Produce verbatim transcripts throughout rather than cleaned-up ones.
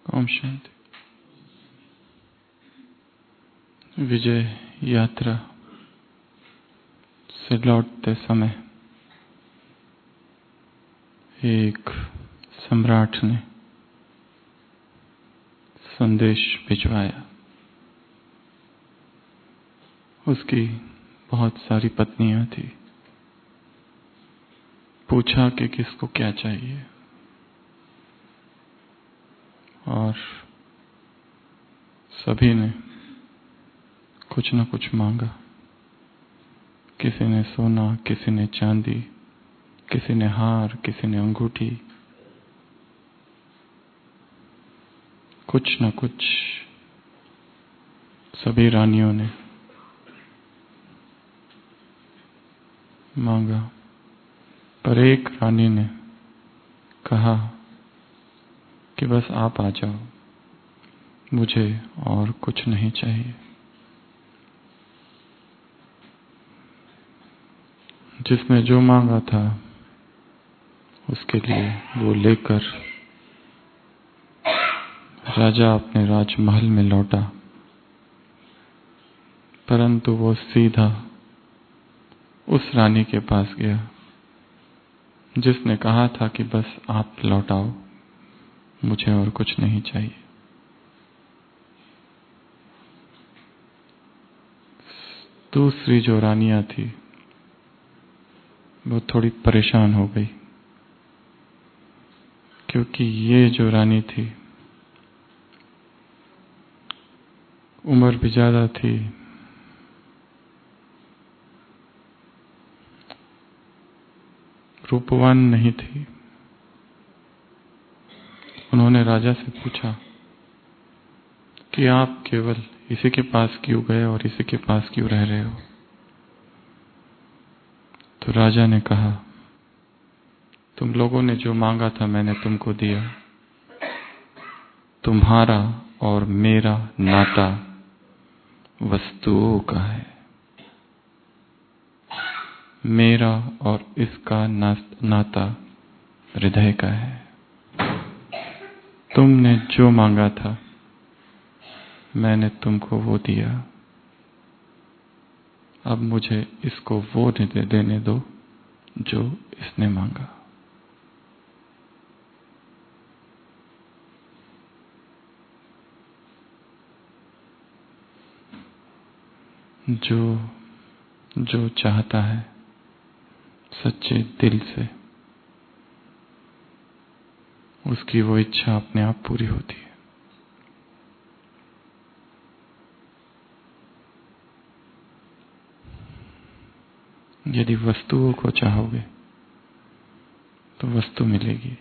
ओम शांति। विजय यात्रा से लौटते समय एक सम्राट ने संदेश भिजवाया। उसकी बहुत सारी पत्नियां थी। पूछा कि किसको क्या चाहिए, और सभी ने कुछ न कुछ मांगा। किसी ने सोना, किसी ने चांदी, किसी ने हार, किसी ने अंगूठी, कुछ न कुछ सभी रानियों ने मांगा। पर एक रानी ने कहा कि बस आप आ जाओ, मुझे और कुछ नहीं चाहिए। जिसने जो मांगा था उसके लिए वो लेकर राजा अपने राजमहल में लौटा, परंतु वो सीधा उस रानी के पास गया जिसने कहा था कि बस आप लौटाओ, मुझे और कुछ नहीं चाहिए। दूसरी जो रानियां थी वो थोड़ी परेशान हो गई, क्योंकि ये जो रानी थी उम्र भी ज्यादा थी, रूपवान नहीं थी। उन्होंने राजा से पूछा कि आप केवल इसी के पास क्यों गए और इसी के पास क्यों रह रहे हो। तो राजा ने कहा, तुम लोगों ने जो मांगा था मैंने तुमको दिया। तुम्हारा और मेरा नाता वस्तुओं का है, मेरा और इसका नाता हृदय का है। तुमने जो मांगा था मैंने तुमको वो दिया, अब मुझे इसको वो देने दो जो इसने मांगा। जो जो चाहता है सच्चे दिल से, उसकी वो इच्छा अपने आप पूरी होती है। यदि वस्तुओं को चाहोगे तो वस्तु मिलेगी,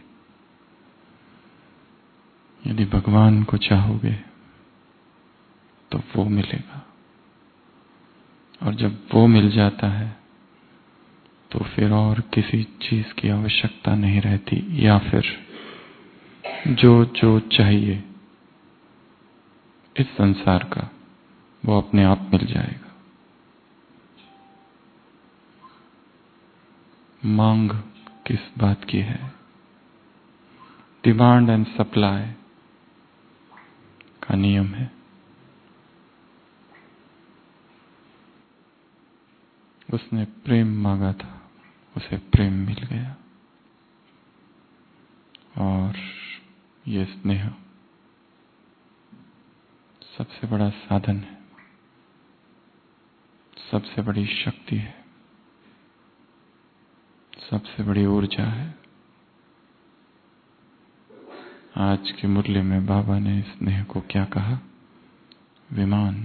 यदि भगवान को चाहोगे तो वो मिलेगा। और जब वो मिल जाता है तो फिर और किसी चीज की आवश्यकता नहीं रहती, या फिर जो जो चाहिए इस संसार का वो अपने आप मिल जाएगा। मांग किस बात की है? डिमांड एंड सप्लाई का नियम है। उसने प्रेम मांगा था, उसे प्रेम मिल गया। और ये स्नेह सबसे बड़ा साधन है, सबसे बड़ी शक्ति है, सबसे बड़ी ऊर्जा है। आज के मुरली में बाबा ने स्नेह को क्या कहा? विमान।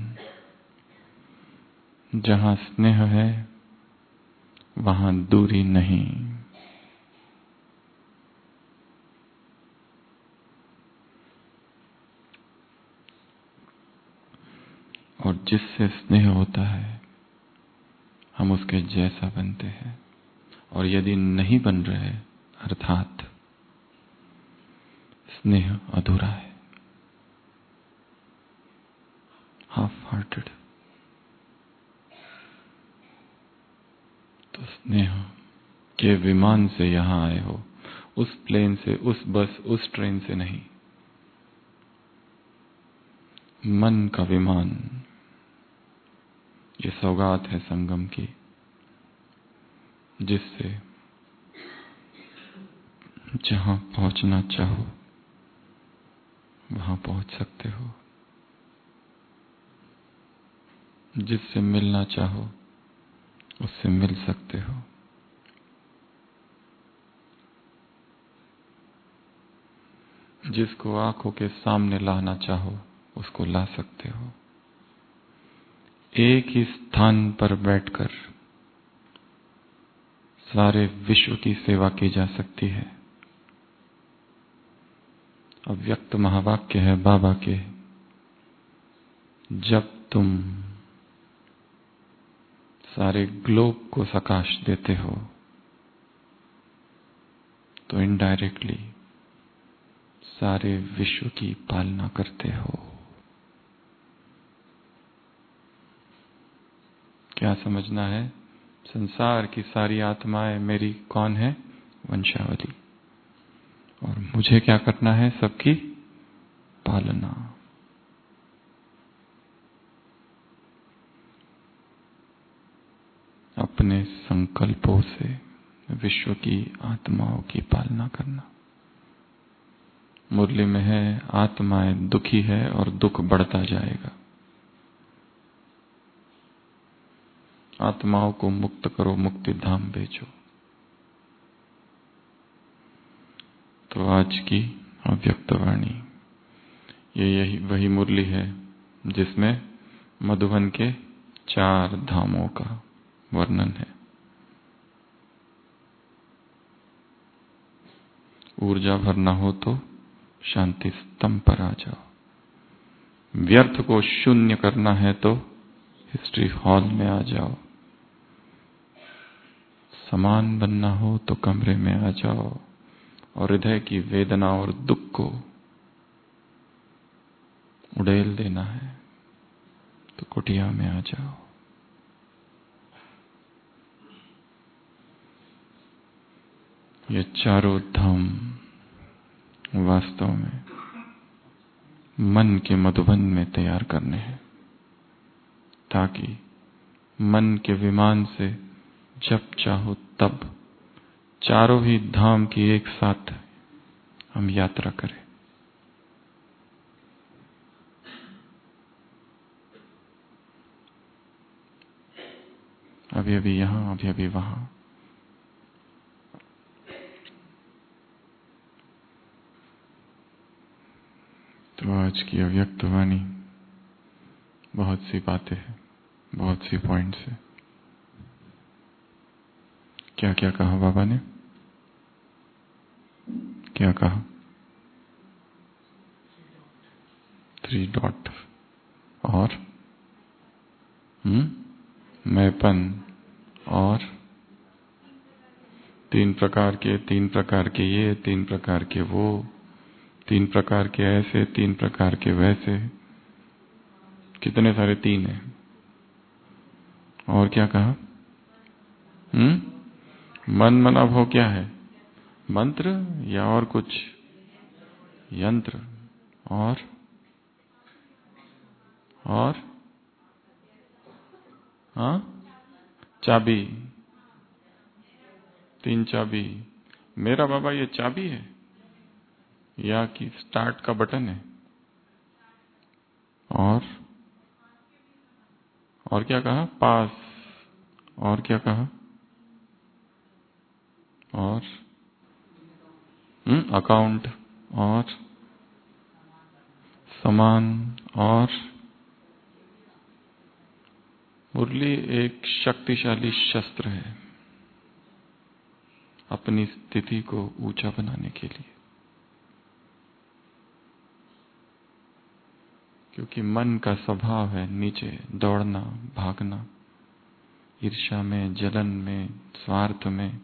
जहां स्नेह है वहां दूरी नहीं। और जिससे स्नेह होता है हम उसके जैसा बनते हैं, और यदि नहीं बन रहे अर्थात स्नेह अधूरा है, हाफ हार्टेड। तो स्नेह के विमान से यहां आए हो, उस प्लेन से, उस बस, उस ट्रेन से नहीं। मन का विमान, ये सौगात है संगम की, जिससे जहां पहुंचना चाहो वहां पहुंच सकते हो, जिससे मिलना चाहो उससे मिल सकते हो। जिसको आंखों के सामने लाना चाहो उसको ला सकते हो। एक ही स्थान पर बैठकर सारे विश्व की सेवा की जा सकती है। अव्यक्त महावाक्य है बाबा के, जब तुम सारे ग्लोब को प्रकाश देते हो तो इनडायरेक्टली सारे विश्व की पालना करते हो। क्या समझना है? संसार की सारी आत्माएं मेरी कौन है? वंशावली। और मुझे क्या करना है? सबकी पालना। अपने संकल्पों से विश्व की आत्माओं की पालना करना। मुरली में है, आत्माएं दुखी है और दुख बढ़ता जाएगा। आत्माओं को मुक्त करो, मुक्ति धाम भेजो। तो आज की अव्यक्त वाणी ये यही वही मुरली है जिसमें मधुबन के चार धामों का वर्णन है। ऊर्जा भरना हो तो शांति स्तंभ पर आ जाओ। व्यर्थ को शून्य करना है तो हिस्ट्री हॉल में आ जाओ। समान बनना हो तो कमरे में आ जाओ। और हृदय की वेदना और दुख को उड़ेल देना है तो कुटिया में आ जाओ। ये चारों धाम वास्तव में मन के मधुबन में तैयार करने हैं, ताकि मन के विमान से जब चाहो तब चारों ही धाम की एक साथ हम यात्रा करें। अभी अभी यहां, अभी अभी वहां। तो आज की अव्यक्त वाणी बहुत सी बातें हैं, बहुत सी पॉइंट्स है। क्या क्या कहा बाबा ने? क्या कहा? थ्री डॉट और हम्म मैंपन और तीन प्रकार के, तीन प्रकार के ये, तीन प्रकार के वो, तीन प्रकार के ऐसे, तीन प्रकार के वैसे। कितने सारे तीन हैं। और क्या कहा? हम्म मन मना भव क्या है? मंत्र या और कुछ? यंत्र। और और हाँ, चाबी। तीन चाबी। मेरा बाबा ये चाबी है या कि स्टार्ट का बटन है? और और क्या कहा? पास। और क्या कहा? और हम्म अकाउंट। और समान। और मुरली एक शक्तिशाली शस्त्र है अपनी स्थिति को ऊंचा बनाने के लिए। क्योंकि मन का स्वभाव है नीचे दौड़ना, भागना, ईर्ष्या में, जलन में, स्वार्थ में,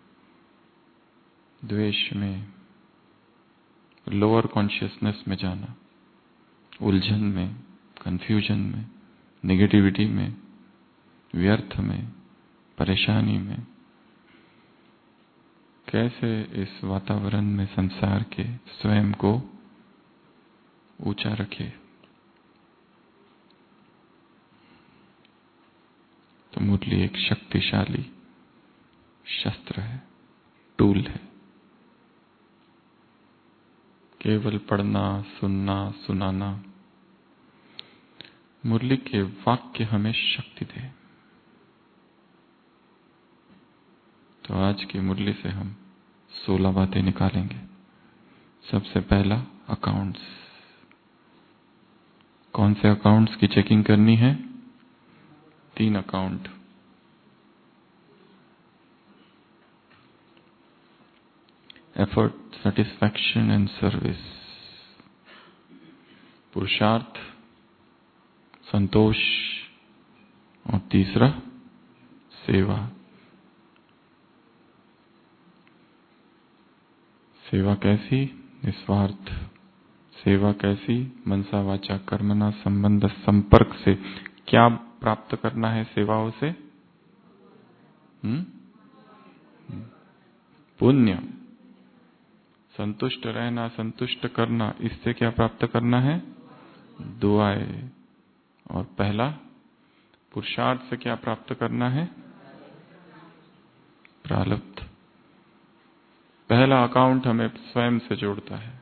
द्वेष में, लोअर कॉन्शियसनेस में जाना, उलझन में, कंफ्यूजन में, नेगेटिविटी में, व्यर्थ में, परेशानी में। कैसे इस वातावरण में संसार के स्वयं को ऊंचा रखे? तो मुरली एक शक्तिशाली शस्त्र है, टूल है। केवल पढ़ना, सुनना, सुनाना, मुरली के वाक्य हमें शक्ति दे। तो आज की मुरली से हम सोलह बातें निकालेंगे। सबसे पहला, अकाउंट्स। कौन से अकाउंट्स की चेकिंग करनी है? तीन account. Effort, satisfaction and service. पुरुषार्थ, संतोष और तीसरा सेवा। सेवा कैसी? निस्वार्थ। सेवा कैसी? मनसा वाचा कर्मणा संबंध संपर्क से। क्या प्राप्त करना है सेवाओं से? हम्म पुण्य। संतुष्ट रहना, संतुष्ट करना, इससे क्या प्राप्त करना है? दुआएं। और पहला, पुरुषार्थ से क्या प्राप्त करना है? प्रारब्ध। पहला अकाउंट हमें स्वयं से जोड़ता है,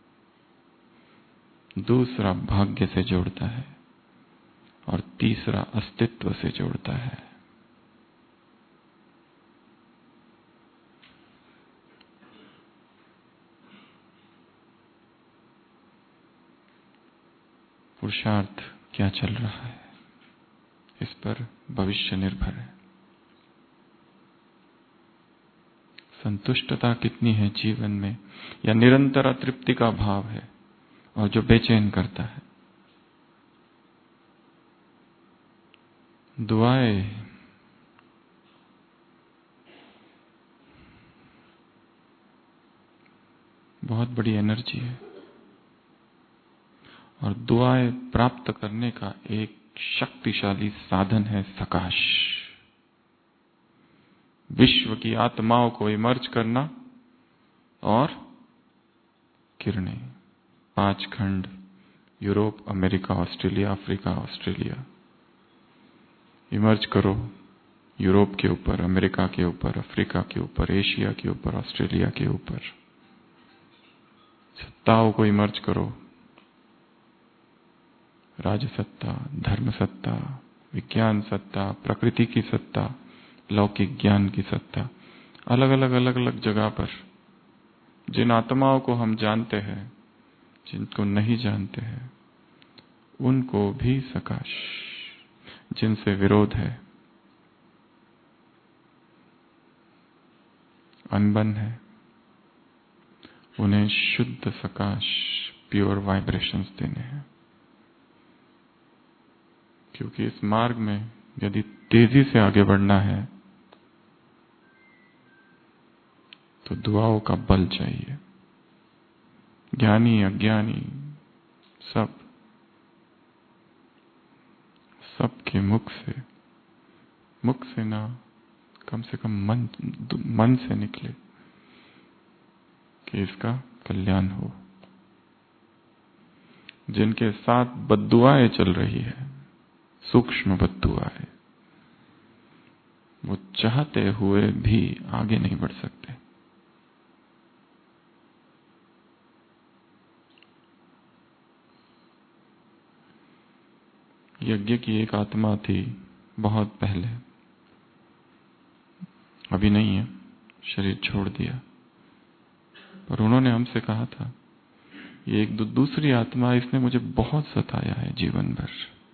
दूसरा भाग्य से जोड़ता है और तीसरा अस्तित्व से जोड़ता है। पुरुषार्थ क्या चल रहा है, इस पर भविष्य निर्भर है। संतुष्टता कितनी है जीवन में, या निरंतर अतृप्ति का भाव है और जो बेचैन करता है। दुआएं, बहुत बड़ी एनर्जी है और दुआएं प्राप्त करने का एक शक्तिशाली साधन है सकाश। विश्व की आत्माओं को इमर्ज करना और किरणें। पांच खंड, Europe, America, Australia, Africa, Australia. Emerge करो यूरोप के ऊपर, अमेरिका के ऊपर, अफ्रीका के ऊपर, एशिया के ऊपर, ऑस्ट्रेलिया के ऊपर। सत्ताओं को इमर्ज करो, राजसत्ता, धर्म सत्ता, विज्ञान सत्ता, प्रकृति की सत्ता, लौकिक ज्ञान की सत्ता। अलग अलग अलग अलग जगह पर जिन आत्माओं को हम जानते हैं, जिनको नहीं जानते हैं, उनको भी सकाश। जिनसे विरोध है, अनबन है, उन्हें शुद्ध सकाश, प्योर वाइब्रेशंस देने हैं। क्योंकि इस मार्ग में यदि तेजी से आगे बढ़ना है तो दुआओं का बल चाहिए। ज्ञानी अज्ञानी सब सबके मुख से, मुख से ना, कम से कम मन मन से निकले कि इसका कल्याण हो। जिनके साथ बद्दुआएं चल रही है, सूक्ष्म बद्दुआएं, वो चाहते हुए भी आगे नहीं बढ़ सकते। यज्ञ की एक आत्मा थी बहुत पहले, अभी नहीं है, शरीर छोड़ दिया, पर उन्होंने हमसे कहा था, ये एक दूसरी आत्मा, इसने मुझे बहुत सताया है जीवन भर।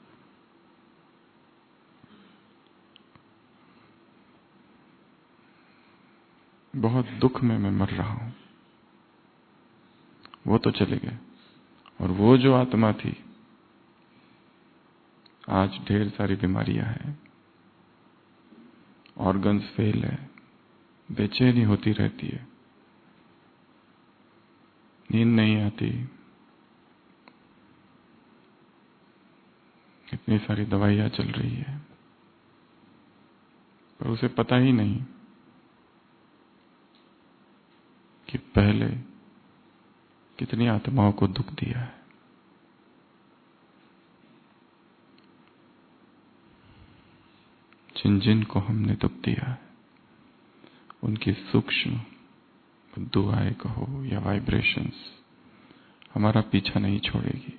बहुत दुख में मैं मर रहा हूं। वो तो चले गए, और वो जो आत्मा थी, आज ढेर सारी बीमारियां हैं, ऑर्गन्स फेल है, बेचैनी होती रहती है, नींद नहीं आती, इतनी सारी दवाइयां चल रही है, पर उसे पता ही नहीं कि पहले कितनी आत्माओं को दुख दिया है। जिन जिन को हमने दुख दिया है उनकी सूक्ष्म दुआएं कहो या वाइब्रेशंस हमारा पीछा नहीं छोड़ेगी।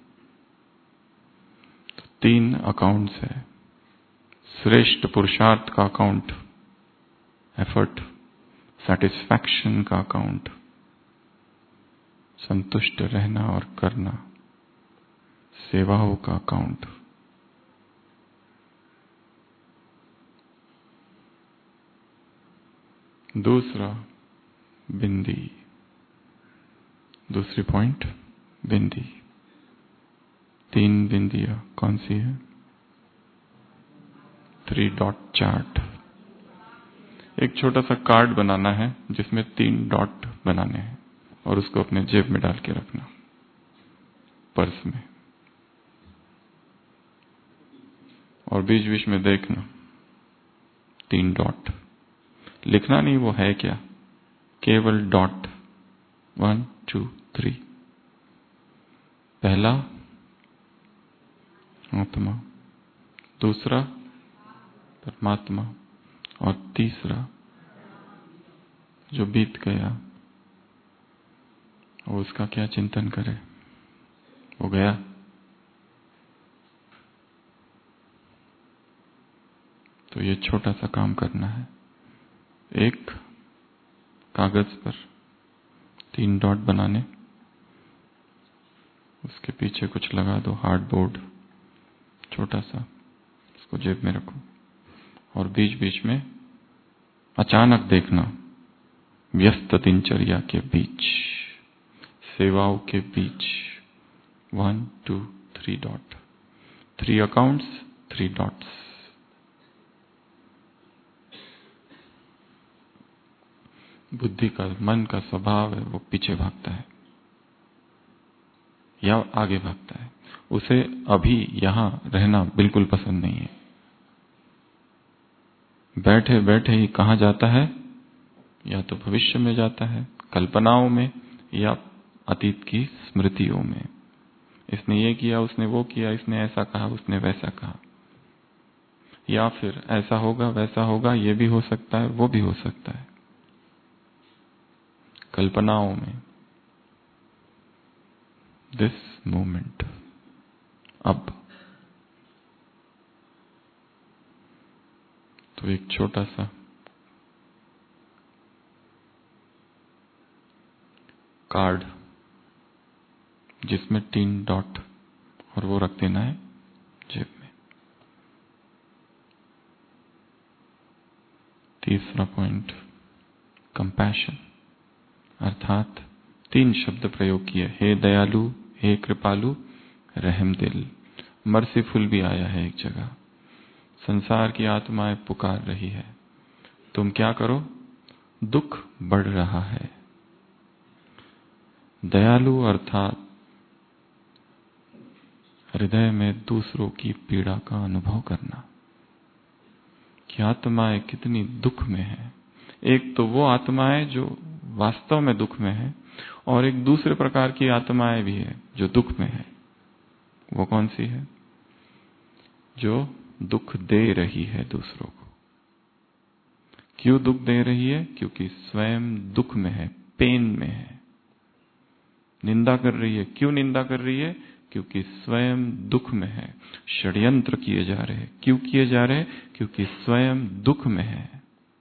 तो तीन अकाउंट्स है। श्रेष्ठ पुरुषार्थ का अकाउंट एफर्ट, सेटिस्फैक्शन का अकाउंट संतुष्ट रहना और करना, सेवाओं का अकाउंट दूसरा बिंदी। दूसरी पॉइंट बिंदी। तीन बिंदियां कौन सी है? Three dot chart. एक छोटा सा कार्ड बनाना है जिसमें तीन डॉट बनाने हैं और उसको अपने जेब में डाल के रखना, पर्स में, और बीच बीच में देखना तीन डॉट। लिखना नहीं वो है क्या, केवल डॉट। One two three. पहला आत्मा, दूसरा परमात्मा, और तीसरा जो बीत गया वो उसका क्या चिंतन करे, वो गया। तो ये छोटा सा काम करना है। एक कागज पर तीन डॉट बनाने, उसके पीछे कुछ लगा दो, हार्डबोर्ड छोटा सा, उसको जेब में रखो और बीच बीच में अचानक देखना, व्यस्त दिनचर्या के बीच, सेवाओं के बीच, one two three dot, three accounts, three dots. बुद्धि का, मन का स्वभाव है वो पीछे भागता है या आगे भागता है। उसे अभी यहां रहना बिल्कुल पसंद नहीं है। बैठे बैठे ही कहां जाता है, या तो भविष्य में जाता है, कल्पनाओं में, या अतीत की स्मृतियों में। इसने ये किया, उसने वो किया, इसने ऐसा कहा, उसने वैसा कहा, या फिर ऐसा होगा वैसा होगा, ये भी हो सकता है वो भी हो सकता है, कल्पनाओं में। दिस मोमेंट, अब। तो एक छोटा सा कार्ड जिसमें तीन डॉट, और वो रख देना है जेब में। तीसरा पॉइंट कंपैशन, अर्थात तीन शब्द प्रयोग किए, हे दयालु, हे कृपालु, रहम दिल। मर्सीफुल भी आया है एक जगह। संसार की आत्माएं पुकार रही है, तुम क्या करो, दुख बढ़ रहा है। दयालु अर्थात हृदय में दूसरों की पीड़ा का अनुभव करना, कि आत्माएं कितनी दुख में है। एक तो वो आत्माएं जो वास्तव में दुख में है, और एक दूसरे प्रकार की आत्माएं भी है जो दुख में है। वो कौन सी है? जो दुख दे रही है दूसरों को। क्यों दुख दे रही है? क्योंकि स्वयं दुख में है, पेन में है। निंदा कर रही है, क्यों निंदा कर रही है? क्योंकि स्वयं दुख में है। षड्यंत्र किए जा रहे हैं, क्यों किए जा रहे हैं? क्योंकि स्वयं दुख में है।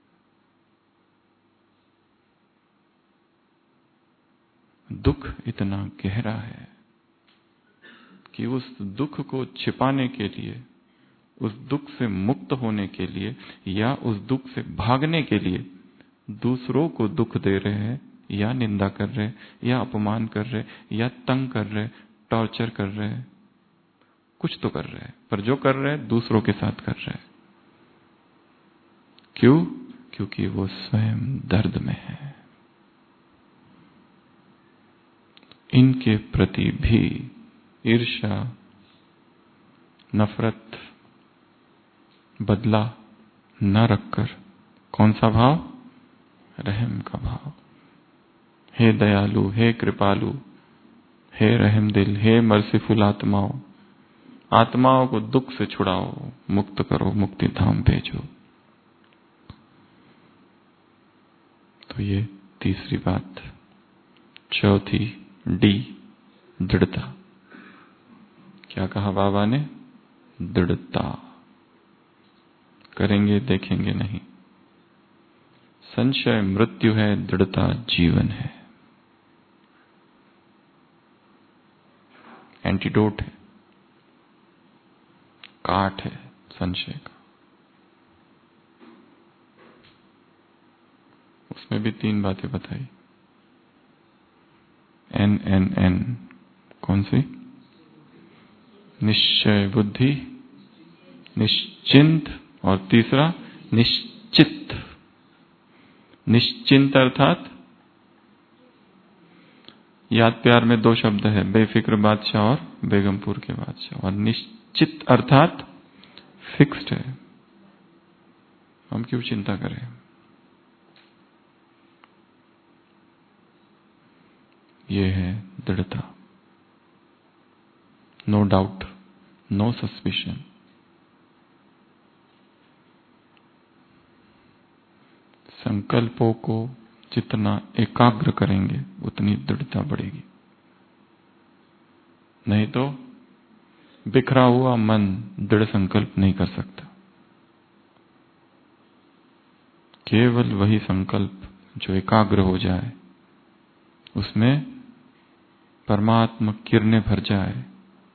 दुख इतना गहरा है कि उस दुख को छिपाने के लिए, उस दुख से मुक्त होने के लिए, या उस दुख से भागने के लिए दूसरों को दुख दे रहे हैं, या निंदा कर रहे, या अपमान कर रहे, या तंग कर रहे, टॉर्चर कर रहे हैं। कुछ तो कर रहे हैं, पर जो कर रहे हैं दूसरों के साथ कर रहे हैं। क्यों? क्योंकि वो स्वयं दर्द में है। इनके प्रति भी ईर्ष्या, नफरत, बदला न रखकर कौन सा भाव? रहम का भाव। हे दयालु, हे कृपालु, हे रहम दिल, हे मर्सीफुल आत्माओं, आत्माओं को दुख से छुड़ाओ, मुक्त करो, मुक्ति धाम भेजो। तो ये तीसरी बात। चौथी डी, दृढ़ता। क्या कहा बाबा ने? दृढ़ता। करेंगे देखेंगे नहीं। संशय मृत्यु है, दृढ़ता जीवन है। एंटीडोट है, काट है संशय का। उसमें भी तीन बातें बताई। एन एन एन कौन सी? निश्चय बुद्धि, निश्चिंत, और तीसरा निश्चित। निश्चिंत अर्थात, याद प्यार में दो शब्द है, बेफिक्र बादशाह और बेगमपुर के बादशाह। और निश्चित अर्थात फिक्स्ड है, हम क्यों चिंता करें। ये है दृढ़ता। No doubt, no suspicion. संकल्पों को जितना एकाग्र करेंगे उतनी दृढ़ता बढ़ेगी। नहीं तो बिखरा हुआ मन दृढ़ संकल्प नहीं कर सकता। केवल वही संकल्प जो एकाग्र हो जाए, उसमें परमात्मा किरणें भर जाए,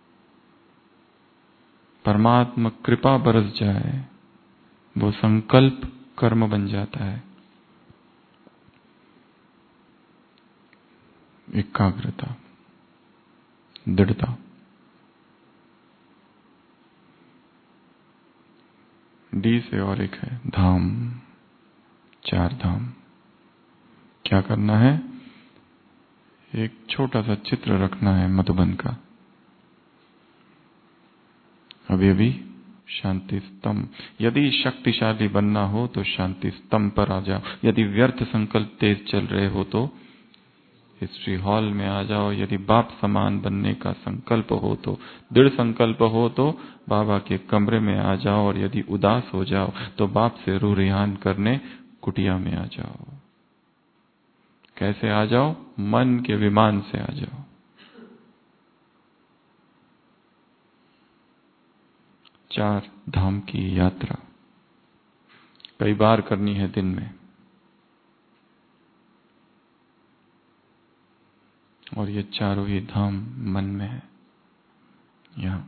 परमात्मा कृपा बरस जाए, वो संकल्प कर्म बन जाता है। एकाग्रता, दृढ़ता। डी से और एक है धाम, चार धाम। क्या करना है? एक छोटा सा चित्र रखना है मधुबन का। अभी अभी शांति स्तंभ। यदि शक्तिशाली बनना हो तो शांति स्तंभ पर आ जाओ। यदि व्यर्थ संकल्प तेज चल रहे हो तो हिस्ट्री हॉल में आ जाओ। यदि बाप समान बनने का संकल्प हो तो, दृढ़ संकल्प हो तो बाबा के कमरे में आ जाओ। और यदि उदास हो जाओ तो बाप से रूह रिहान करने कुटिया में आ जाओ। कैसे आ जाओ? मन के विमान से आ जाओ। चार धाम की यात्रा कई बार करनी है दिन में, और ये चारों ही धाम मन में है। यहां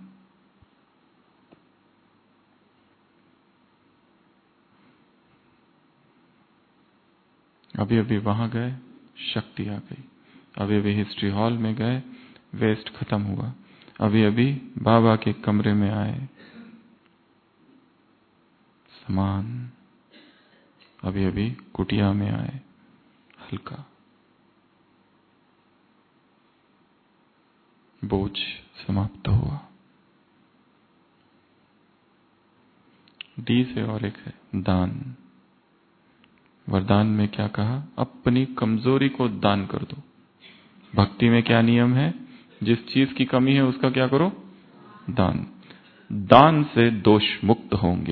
अभी अभी वहां गए, शक्ति आ गई। अभी अभी हिस्ट्री हॉल में गए, वेस्ट खत्म हुआ। अभी अभी बाबा के कमरे में आए, समान। अभी अभी कुटिया में आए, हल्का। बोझ समाप्त हुआ। डी से और एक है दान। वरदान में क्या कहा? अपनी कमजोरी को दान कर दो। भक्ति में क्या नियम है? जिस चीज की कमी है उसका क्या करो? दान। दान से दोष मुक्त होंगे।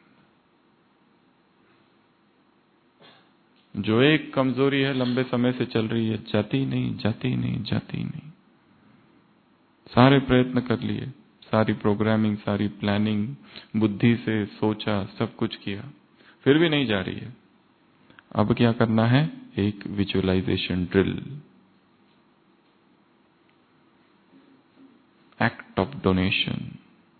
जो एक कमजोरी है लंबे समय से चल रही है, जाती नहीं जाती नहीं जाती नहीं। सारे प्रयत्न कर लिए, सारी प्रोग्रामिंग, सारी प्लानिंग, बुद्धि से सोचा, सब कुछ किया, फिर भी नहीं जा रही है। अब क्या करना है? एक visualization drill, act of donation.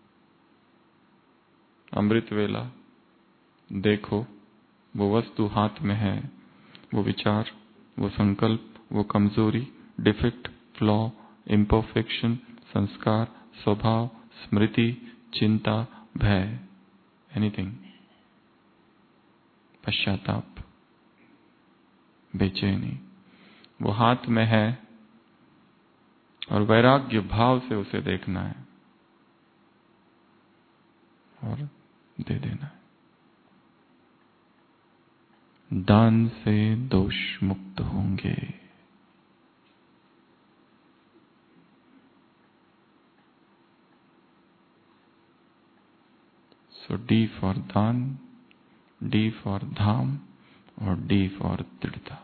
अमृत वेला देखो, वो वस्तु हाथ में है, वो विचार, वो संकल्प, वो कमजोरी, डिफेक्ट, फ्लॉ, इम्परफेक्शन, संस्कार, स्वभाव, स्मृति, चिंता, भय, एनीथिंग, पश्चाताप, बेचैनी, वो हाथ में है। और वैराग्य भाव से उसे देखना है और दे देना है। दान से दोष मुक्त होंगे। सो डी फॉर दान, डी फॉर धाम, और डी फॉर दृढ़ता।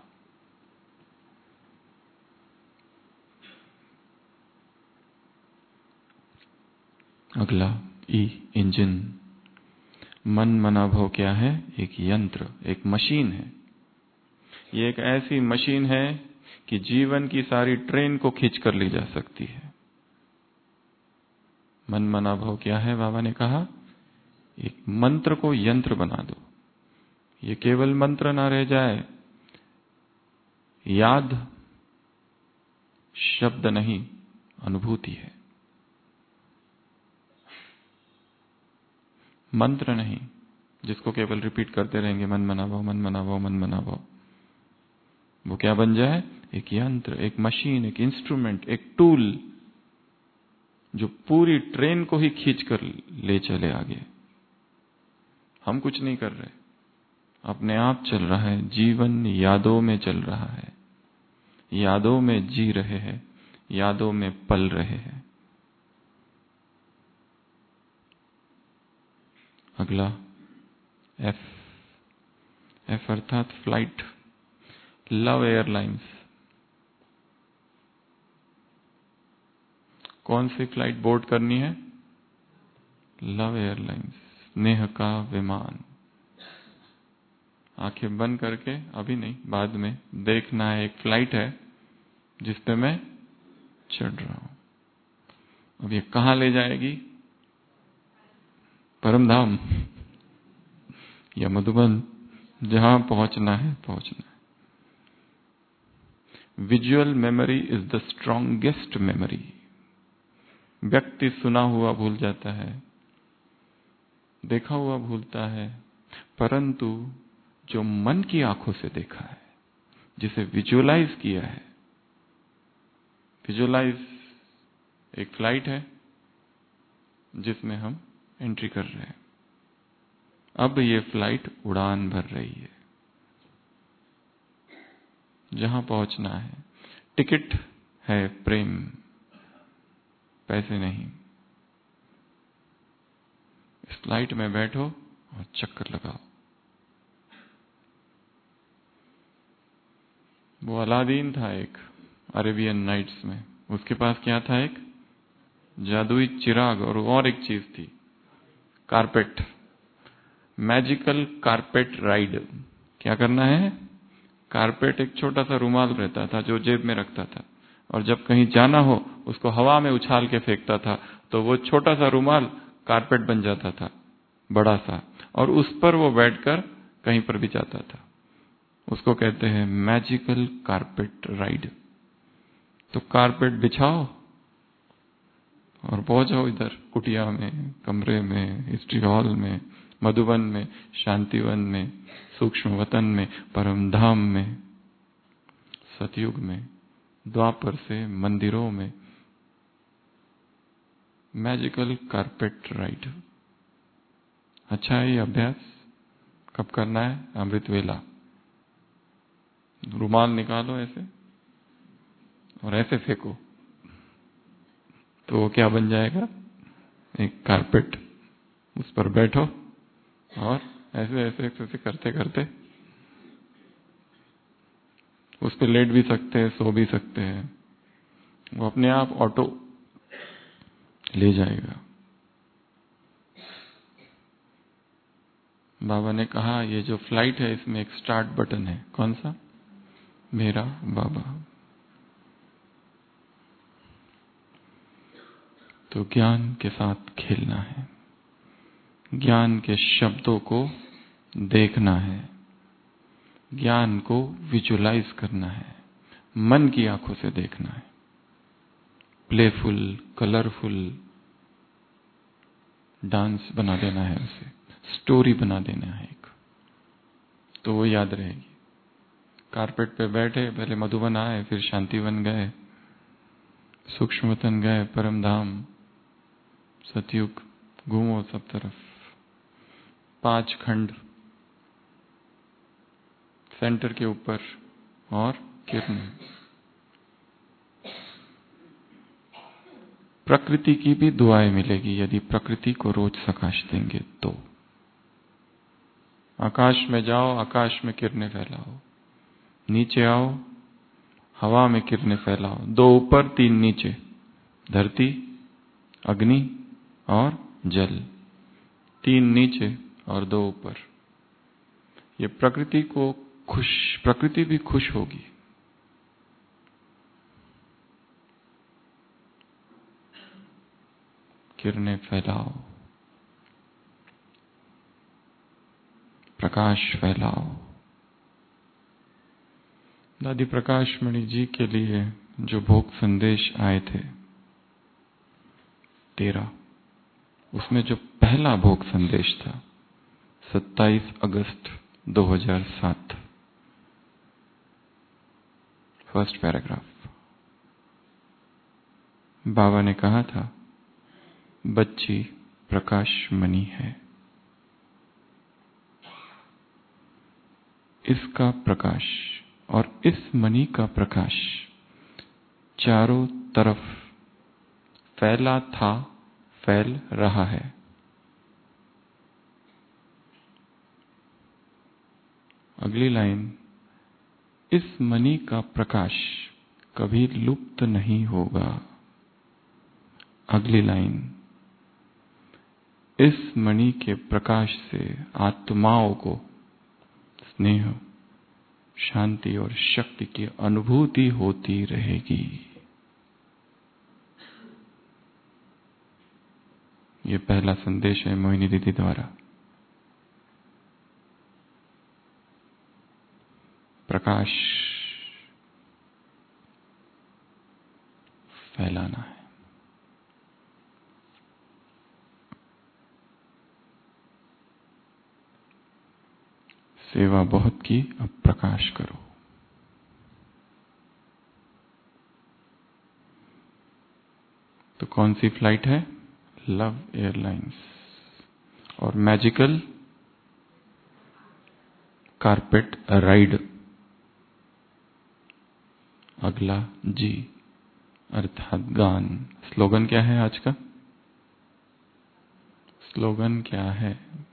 अगला ई, इंजन। मन मना भव क्या है? एक यंत्र, एक मशीन है। ये एक ऐसी मशीन है कि जीवन की सारी ट्रेन को खींच कर ली जा सकती है। मन मना भव क्या है? बाबा ने कहा एक मंत्र को यंत्र बना दो। ये केवल मंत्र ना रह जाए, याद शब्द नहीं, अनुभूति है। मंत्र नहीं जिसको केवल रिपीट करते रहेंगे, मन मना भव, मन मना भव, मन मना भव। वो क्या बन जाए? एक यंत्र, एक मशीन, एक इंस्ट्रूमेंट, एक टूल जो पूरी ट्रेन को ही खींच कर ले चले आगे। हम कुछ नहीं कर रहे, अपने आप चल रहा है। जीवन यादों में चल रहा है, यादों में जी रहे हैं, यादों में पल रहे हैं। अगला एफ, एफ अर्थात फ्लाइट। Love airlines. कौन सी फ्लाइट बोर्ड करनी है? लव एयरलाइंस, स्नेह का विमान। आंखें बंद करके, अभी नहीं, बाद में देखना है। एक फ्लाइट है जिस पे मैं चढ़ रहा हूं। अब ये कहां ले जाएगी? परमधाम या मधुबन, जहां पहुंचना है पहुंचना है। Visual memory is the strongest memory. व्यक्ति सुना हुआ भूल जाता है, देखा हुआ भूलता है, परंतु जो मन की आंखों से देखा है, जिसे विजुअलाइज किया है। विजुअलाइज एक फ्लाइट है जिसमें हम एंट्री कर रहे हैं। अब ये फ्लाइट उड़ान भर रही है, जहां पहुंचना है। टिकट है प्रेम, पैसे नहीं। इस फ्लाइट में बैठो और चक्कर लगाओ। वो अलादीन था एक अरेबियन नाइट्स में, उसके पास क्या था? एक जादुई चिराग और और एक चीज थी, कारपेट। Magical carpet ride. क्या करना है? कारपेट एक छोटा सा रुमाल रहता था जो जेब में रखता था, और जब कहीं जाना हो उसको हवा में उछाल के फेंकता था, तो वो छोटा सा रुमाल कारपेट बन जाता था, बड़ा सा, और उस पर वो बैठकर कहीं पर भी जाता था। उसको कहते हैं मैजिकल कारपेट राइड। तो कारपेट बिछाओ और पहुंचो इधर, कुटिया में, कमरे में, हिस्ट्री हॉल में, मधुबन में, शांतिवन में, सूक्ष्म वतन में, परमधाम में, सतयुग में, द्वापर से मंदिरों में। Magical carpet ride. अच्छा है ये अभ्यास। कब करना है? अमृत वेला। रुमाल निकालो ऐसे और ऐसे फेंको, तो वो क्या बन जाएगा? एक कारपेट। उस पर बैठो और ऐसे ऐसे ऐसे करते करते उस पर लेट भी सकते हैं, सो भी सकते हैं। वो अपने आप ऑटो ले जाएगा। बाबा ने कहा ये जो फ्लाइट है इसमें एक स्टार्ट बटन है। कौन सा? मेरा बाबा। तो ज्ञान के साथ खेलना है, ज्ञान के शब्दों को देखना है, ज्ञान को विजुलाइज करना है, मन की आंखों से देखना है। प्लेफुल, कलरफुल डांस बना देना है उसे, स्टोरी बना देना है एक, तो वो याद रहेगी। कारपेट पे बैठे, पहले मधुबन आए, फिर शांतिवन गए, सूक्ष्मवतन गए, परमधाम, सतयुग, घूमो सब तरफ। पांच खंड सेंटर के ऊपर और किरण। प्रकृति की भी दुआएं मिलेगी यदि प्रकृति को रोज प्रकाश देंगे तो। आकाश में जाओ, आकाश में किरणें फैलाओ। नीचे आओ, हवा में किरणें फैलाओ। दो ऊपर, तीन नीचे, धरती, अग्नि और जल। तीन नीचे और दो ऊपर। ये प्रकृति को खुश, प्रकृति भी खुश होगी। किरणें फैलाओ, प्रकाश फैलाओ। दादी प्रकाश मणि जी के लिए जो भोग संदेश आए थे तेरह, उसमें जो पहला भोग संदेश था सत्ताईस अगस्त दो हज़ार सात, फर्स्ट पैराग्राफ। बाबा ने कहा था, बच्ची प्रकाश मणि है। इसका प्रकाश और इस मणि का प्रकाश चारों तरफ फैला था, फैल रहा है। अगली लाइन, इस मणि का प्रकाश कभी लुप्त नहीं होगा। अगली लाइन, इस मणि के प्रकाश से आत्माओं को स्नेह, शांति और शक्ति की अनुभूति होती रहेगी। ये पहला संदेश है मोहिनी दीदी द्वारा। प्रकाश फैलाना है। सेवा बहुत की, अब प्रकाश करो। तो कौन सी फ्लाइट है? लव एयरलाइंस और मैजिकल कारपेट राइड। अगला जी अर्थात गान। स्लोगन क्या है आज का? स्लोगन क्या है?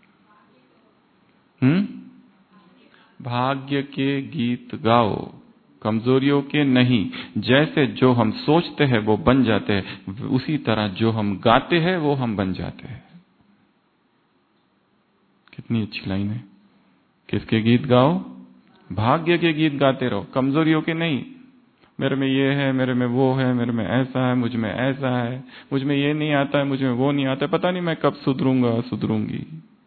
हम्म भाग्य के गीत गाओ, कमजोरियों के नहीं। जैसे जो हम सोचते हैं वो बन जाते हैं, उसी तरह जो हम गाते हैं वो हम बन जाते हैं। कितनी अच्छी लाइन है। किसके गीत गाओ? भाग्य के गीत गाते रहो, कमजोरियों के नहीं। मेरे में ये है, मेरे में वो है, मेरे में ऐसा है, मुझ में ऐसा है, मुझ में ये नहीं आता है, मुझ में वो नहीं आता है, पता नहीं मैं कब सुधरूंगा सुधरूंगी।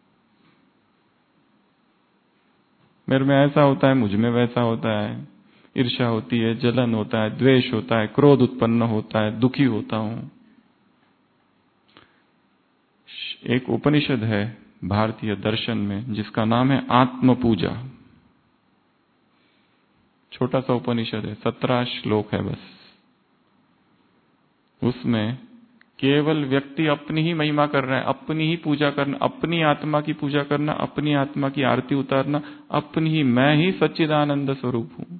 मेरे में ऐसा होता है, मुझ में वैसा होता है। ईर्ष्या होती है, जलन होता है, द्वेष होता है, क्रोध उत्पन्न होता है, दुखी होता हूं। एक उपनिषद है भारतीय दर्शन में जिसका नाम है आत्म पूजा। छोटा सा उपनिषद है, सत्रह श्लोक है बस। उसमें केवल व्यक्ति अपनी ही महिमा कर रहा है, अपनी ही पूजा करना, अपनी आत्मा की पूजा करना, अपनी आत्मा की आरती उतारना, अपनी ही, मैं ही सच्चिदानंद स्वरूप हूं।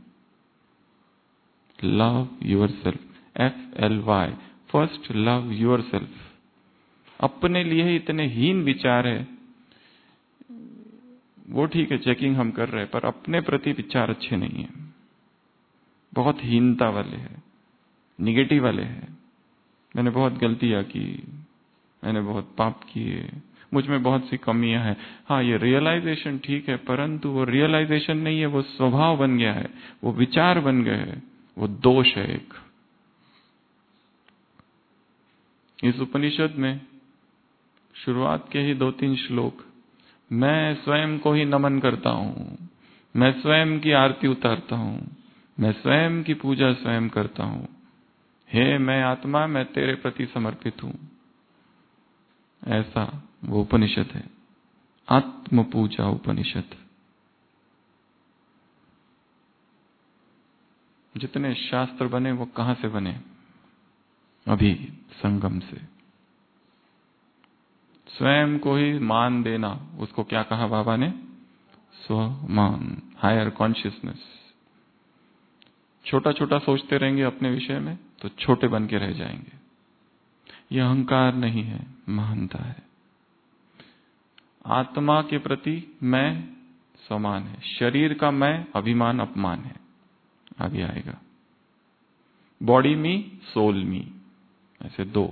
Love yourself, F L Y, first love yourself. अपने लिए ही इतने हीन विचार है, वो ठीक है चेकिंग हम कर रहे हैं, पर अपने प्रति विचार अच्छे नहीं है, बहुत हीनता वाले हैं, निगेटिव वाले हैं। मैंने बहुत गलतियां की, मैंने बहुत पाप किए, मुझ में बहुत सी कमियां हैं। हाँ, ये रियलाइजेशन ठीक है, परंतु वो रियलाइजेशन नहीं है, वो स्वभाव बन गया है, वो विचार बन गए हैं, वो दोष है एक। इस उपनिषद में शुरुआत के ही दो तीन श्लोक, मैं स्वयं को ही नमन करता हूं, मैं स्वयं की आरती उतारता हूं, मैं स्वयं की पूजा स्वयं करता हूं। हे मैं आत्मा, मैं तेरे प्रति समर्पित हूं। ऐसा वो उपनिषद है, आत्म पूजा उपनिषद। जितने शास्त्र बने वो कहां से बने? अभी संगम से। स्वयं को ही मान देना, उसको क्या कहा बाबा ने? स्वमान, हायर कॉन्शियसनेस। छोटा छोटा सोचते रहेंगे अपने विषय में तो छोटे बन के रह जाएंगे। यह अहंकार नहीं है, महानता है। आत्मा के प्रति मैं समान है। शरीर का मैं अभिमान अपमान है, आगे आएगा। बॉडी मी, सोल मी, ऐसे दो।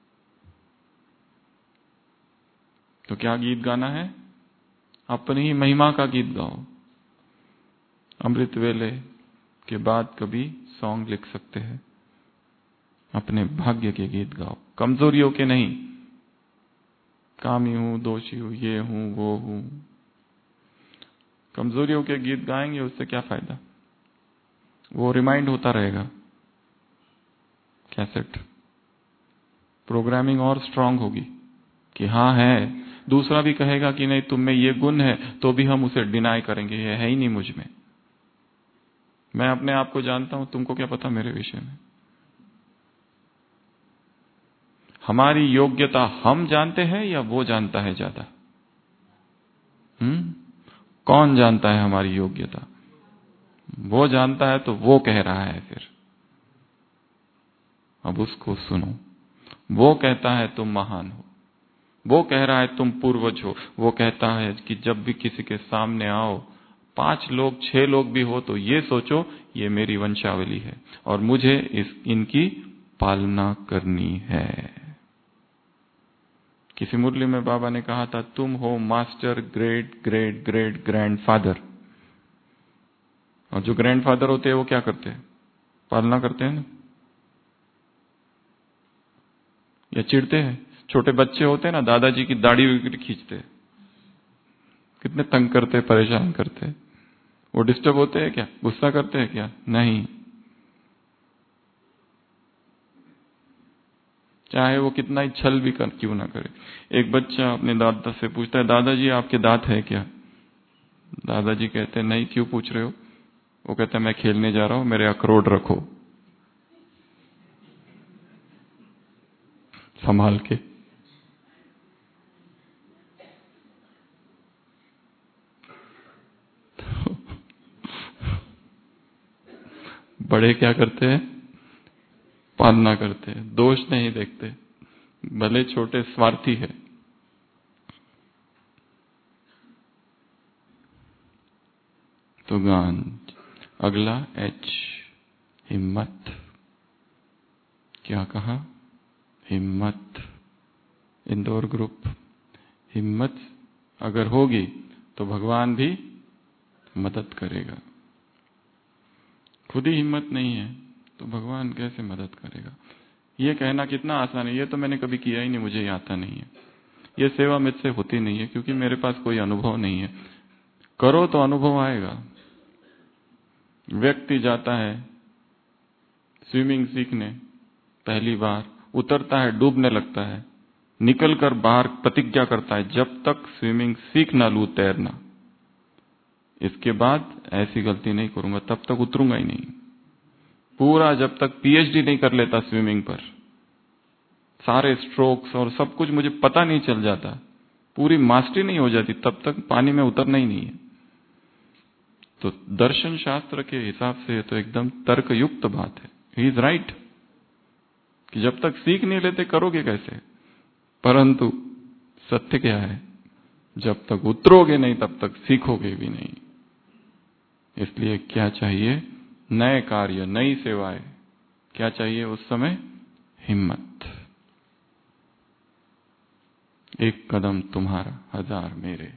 तो क्या गीत गाना है? अपनी ही महिमा का गीत गाओ। अमृत वेले के बाद कभी सॉन्ग लिख सकते हैं, अपने भाग्य के गीत गाओ, कमजोरियों के नहीं। कामी हूं, दोषी हूं, ये हूं, वो हूं। कमजोरियों के गीत गाएंगे उससे क्या फायदा? वो रिमाइंड होता रहेगा। कैसेट प्रोग्रामिंग और स्ट्रांग होगी कि हाँ है। दूसरा भी कहेगा कि नहीं तुम में ये गुण है, तो भी हम उसे डिनाई करेंगे, ये है ही नहीं मुझ में। मैं अपने आप को जानता हूं, तुमको क्या पता मेरे विषय में? हमारी योग्यता हम जानते हैं या वो जानता है ज्यादा? हम्म कौन जानता है हमारी योग्यता? वो जानता है, तो वो कह रहा है फिर। अब उसको सुनो। वो कहता है तुम महान हो, वो कह रहा है तुम पूर्वज हो। वो कहता है कि जब भी किसी के सामने आओ, पांच लोग छह लोग भी हो, तो ये सोचो ये मेरी वंशावली है और मुझे इस इनकी पालना करनी है। किसी मुरली में बाबा ने कहा था तुम हो master great great great grandfather. और जो ग्रैंडफादर होते हैं वो क्या करते हैं? पालना करते हैं ना, या चिढ़ते हैं? छोटे बच्चे होते हैं ना, दादाजी की दाढ़ी खींचते हैं, कितने तंग करते हैं, परेशान करते हैं। वो डिस्टर्ब होते हैं क्या? गुस्सा करते हैं क्या? नहीं। चाहे वो कितना ही छल भी कर क्यों ना करे। एक बच्चा अपने दादा से पूछता है दादाजी आपके दांत है क्या? दादाजी कहते हैं नहीं, क्यों पूछ रहे हो? वो कहता है मैं खेलने जा रहा हूं, मेरे अखरोट रखो संभाल के। बड़े क्या करते हैं? पालना करते हैं, दोष नहीं देखते, भले छोटे स्वार्थी है। तो गान अगला एच, हिम्मत। क्या कहा? हिम्मत। इंदौर ग्रुप। हिम्मत अगर होगी तो भगवान भी मदद करेगा। खुद ही हिम्मत नहीं है तो भगवान कैसे मदद करेगा? ये कहना कितना आसान है। ये तो मैंने कभी किया ही नहीं, मुझे ये आता नहीं है। ये सेवा मुझसे होती नहीं है क्योंकि मेरे पास कोई अनुभव नहीं है। करो तो अनुभव आएगा। व्यक्ति जाता है स्विमिंग सीखने, पहली बार उतरता है, डूबने लगता है, निकलकर बाहर प्रतिज्ञा करता है जब तक स्विमिंग सीख ना लूं तैरना, इसके बाद ऐसी गलती नहीं करूंगा, तब तक उतरूंगा ही नहीं। पूरा जब तक पीएचडी नहीं कर लेता स्विमिंग पर, सारे स्ट्रोक्स और सब कुछ मुझे पता नहीं चल जाता, पूरी मास्टरी नहीं हो जाती, तब तक पानी में उतरना ही नहीं है। तो दर्शन शास्त्र के हिसाब से तो एकदम तर्कयुक्त बात है। ही इज राइट कि जब तक सीख नहीं लेते करोगे कैसे? परंतु सत्य क्या है? जब तक उतरोगे नहीं तब तक सीखोगे भी नहीं। इसलिए क्या चाहिए? नए कार्य, नई सेवाएं। क्या चाहिए उस समय? हिम्मत। एक कदम तुम्हारा, हजार मेरे।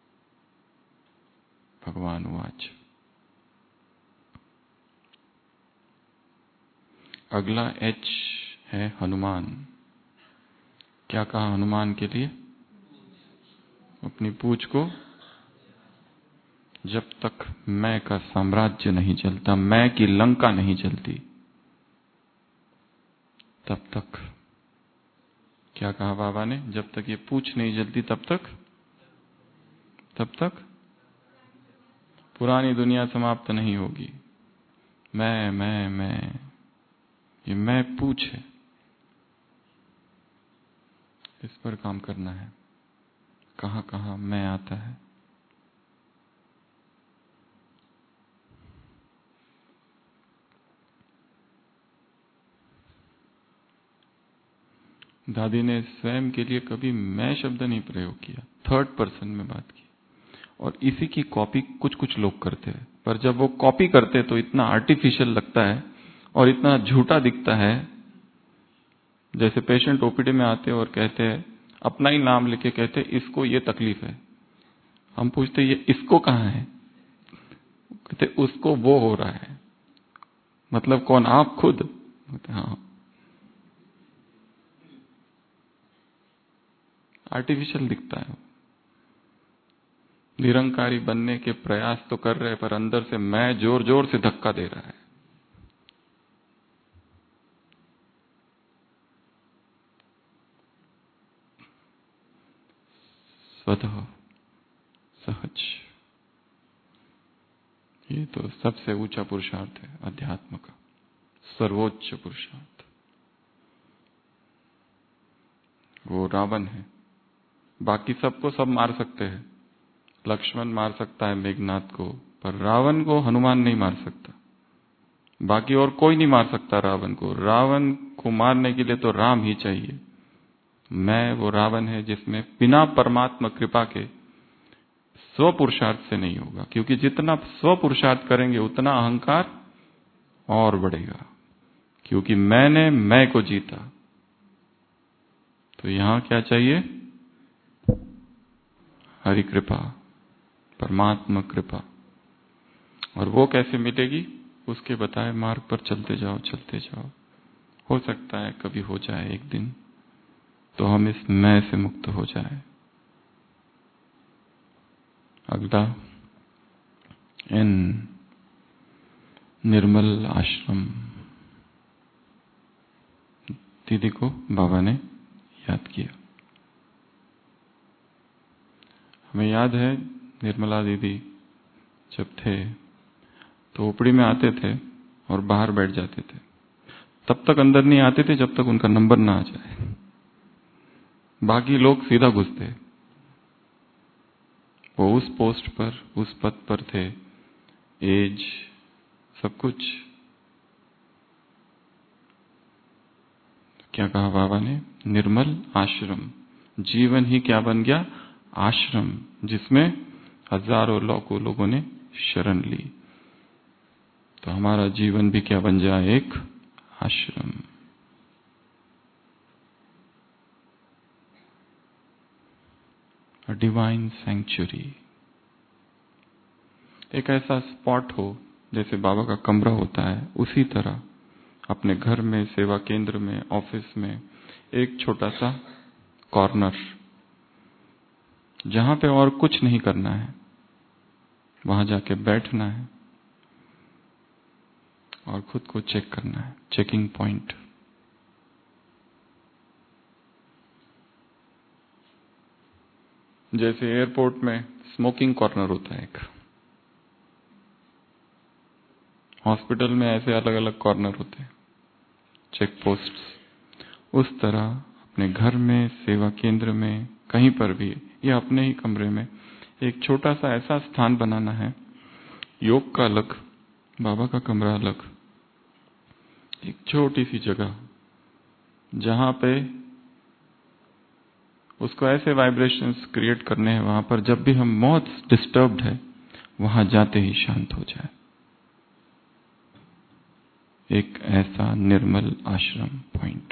भगवान वाच। अगला एच है हनुमान। क्या कहा हनुमान के लिए? अपनी पूंछ को, जब तक मैं का साम्राज्य नहीं चलता, मैं की लंका नहीं चलती, तब तक। क्या कहा बाबा ने? जब तक ये पूंछ नहीं जलती तब तक तब तक पुरानी दुनिया समाप्त नहीं होगी। मैं मैं मैं ये मैं पूछ है, इस पर काम करना है। कहां कहां मैं आता है? दादी ने स्वयं के लिए कभी मैं शब्द नहीं प्रयोग किया, थर्ड पर्सन में बात की। और इसी की कॉपी कुछ कुछ लोग करते हैं, पर जब वो कॉपी करते तो इतना आर्टिफिशियल लगता है और इतना झूठा दिखता है। जैसे पेशेंट ओपीडी में आते हैं और कहते हैं, अपना ही नाम लेके कहते हैं इसको ये तकलीफ है। हम पूछते ये इसको कहाँ है? कहते उसको वो हो रहा है। मतलब कौन? आप खुद? हाँ, आर्टिफिशियल दिखता है। निरंकारी बनने के प्रयास तो कर रहे हैं, पर अंदर से मैं जोर जोर से धक्का दे रहा है। स्वतः सहज, ये तो सबसे ऊंचा पुरुषार्थ है अध्यात्म का, सर्वोच्च पुरुषार्थ। वो रावण है। बाकी सबको सब मार सकते हैं। लक्ष्मण मार सकता है मेघनाथ को, पर रावण को हनुमान नहीं मार सकता। बाकी और कोई नहीं मार सकता रावण को। रावण को मारने के लिए तो राम ही चाहिए। मैं वो रावण है जिसमें बिना परमात्मा कृपा के स्व पुरुषार्थ से नहीं होगा, क्योंकि जितना स्व पुरुषार्थ करेंगे उतना अहंकार और बढ़ेगा, क्योंकि मैंने मैं को जीता। तो यहां क्या चाहिए? हरि कृपा, परमात्मा कृपा। और वो कैसे मिलेगी? उसके बताए मार्ग पर चलते जाओ, चलते जाओ। हो सकता है कभी हो जाए एक दिन तो हम इस मैं से मुक्त हो जाए। अगला, इन निर्मल आश्रम। दीदी को बाबा ने याद किया। हमें याद है निर्मला दीदी जब थे तो ओपड़ी में आते थे और बाहर बैठ जाते थे। तब तक अंदर नहीं आते थे जब तक उनका नंबर ना आ जाए। बाकी लोग सीधा घुसते। वो उस पोस्ट पर, उस पद पर थे, एज सब कुछ। क्या कहा बाबा ने? निर्मल आश्रम। जीवन ही क्या बन गया? आश्रम, जिसमें हजारों लाखों लोगों ने शरण ली। तो हमारा जीवन भी क्या बन जाए? एक आश्रम। Divine sanctuary. एक ऐसा स्पॉट हो जैसे बाबा का कमरा होता है, उसी तरह अपने घर में, सेवा केंद्र में, ऑफिस में एक छोटा सा कॉर्नर, जहां पे और कुछ नहीं करना है, वहां जाके बैठना है और खुद को चेक करना है। Checking point. जैसे एयरपोर्ट में स्मोकिंग कॉर्नर होता है एक, हॉस्पिटल में ऐसे अलग अलग कॉर्नर होते हैं, चेक पोस्ट। उस तरह अपने घर में, सेवा केंद्र में, कहीं पर भी, या अपने ही कमरे में एक छोटा सा ऐसा स्थान बनाना है, योग का अलग, बाबा का कमरा अलग, एक छोटी सी जगह जहां पे उसको ऐसे वाइब्रेशंस क्रिएट करने हैं वहां पर जब भी हम बहुत डिस्टर्ब्ड है वहां जाते ही शांत हो जाए। एक ऐसा निर्मल आश्रम पॉइंट।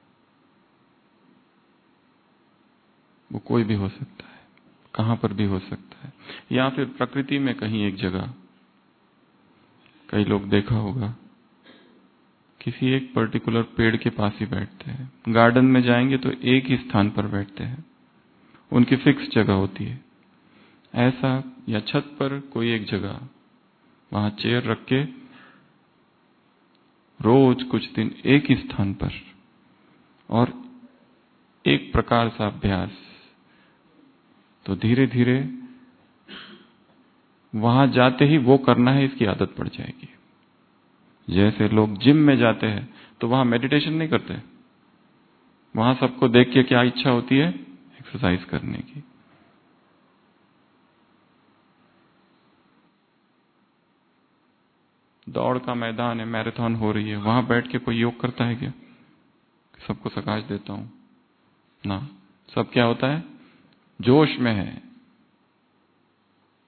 वो कोई भी हो सकता है, कहां पर भी हो सकता है, या फिर प्रकृति में कहीं एक जगह। कई लोग देखा होगा किसी एक पर्टिकुलर पेड़ के पास ही बैठते हैं। गार्डन में जाएंगे तो एक ही स्थान पर बैठते हैं, उनकी फिक्स जगह होती है। ऐसा, या छत पर कोई एक जगह, वहां चेयर रख के रोज कुछ दिन एक ही स्थान पर और एक प्रकार सा अभ्यास, तो धीरे धीरे वहां जाते ही वो करना है इसकी आदत पड़ जाएगी। जैसे लोग जिम में जाते हैं तो वहां मेडिटेशन नहीं करते, वहां सबको देख के क्या इच्छा होती है? एक्सरसाइज करने की। दौड़ का मैदान है, मैराथन हो रही है, वहां बैठ के कोई योग करता है क्या? सबको सकाश देता हूं ना। सब क्या होता है? जोश में है,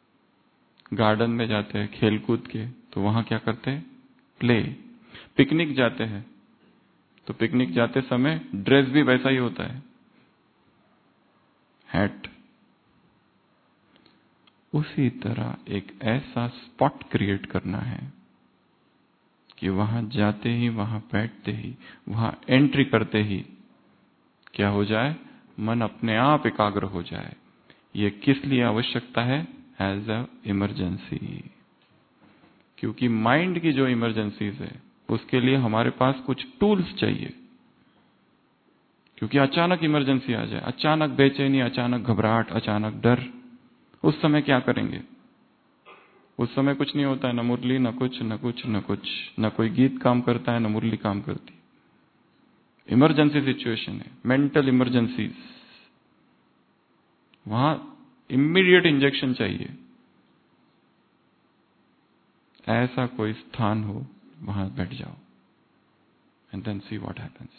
गार्डन में जाते हैं खेल कूद के, तो वहां क्या करते हैं? प्ले। पिकनिक जाते हैं तो पिकनिक जाते समय ड्रेस भी वैसा ही होता है, हैट। उसी तरह एक ऐसा स्पॉट क्रिएट करना है कि वहां जाते ही, वहां बैठते ही, वहां एंट्री करते ही क्या हो जाए? मन अपने आप एकाग्र हो जाए। ये किस लिए आवश्यकता है? As a emergency. क्योंकि माइंड की जो इमरजेंसीज है उसके लिए हमारे पास कुछ टूल्स चाहिए। क्योंकि अचानक इमरजेंसी आ जाए, अचानक बेचैनी, अचानक घबराहट, अचानक डर, उस समय क्या करेंगे? उस समय कुछ नहीं होता है, न मुरली, न कुछ न कुछ न कुछ, न कोई गीत काम करता है, न मुरली काम करती। इमरजेंसी सिचुएशन है, मेंटल इमरजेंसीज, वहां इमीडिएट इंजेक्शन चाहिए। ऐसा कोई स्थान हो, वहां बैठ जाओ and then see what happens.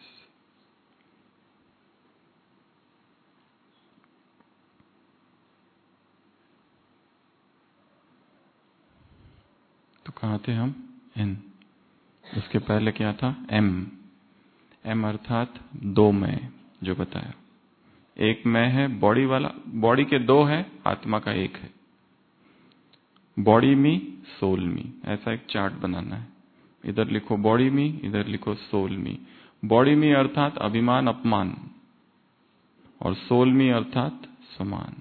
तो कहां थे हम? एन। उसके पहले क्या था? एम। एम अर्थात दो मैं, जो बताया। एक मैं है बॉडी वाला, बॉडी के दो है, आत्मा का एक है। बॉडी मी, सोल मी, ऐसा एक चार्ट बनाना है। इधर लिखो बॉडी मी, इधर लिखो सोल मी। बॉडी मी अर्थात अभिमान अपमान, और सोल मी अर्थात समान।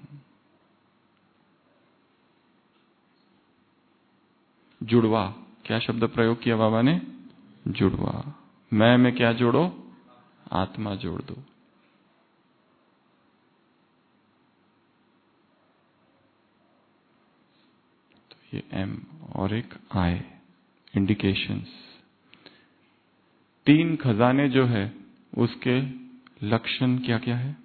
जुड़वा, क्या शब्द प्रयोग किया बाबा ने? जुड़वा। मैं में क्या जोड़ो? आत्मा जोड़ दो। तो ये एम और एक आई, इंडिकेशंस। तीन खजाने जो है उसके लक्षण क्या क्या है?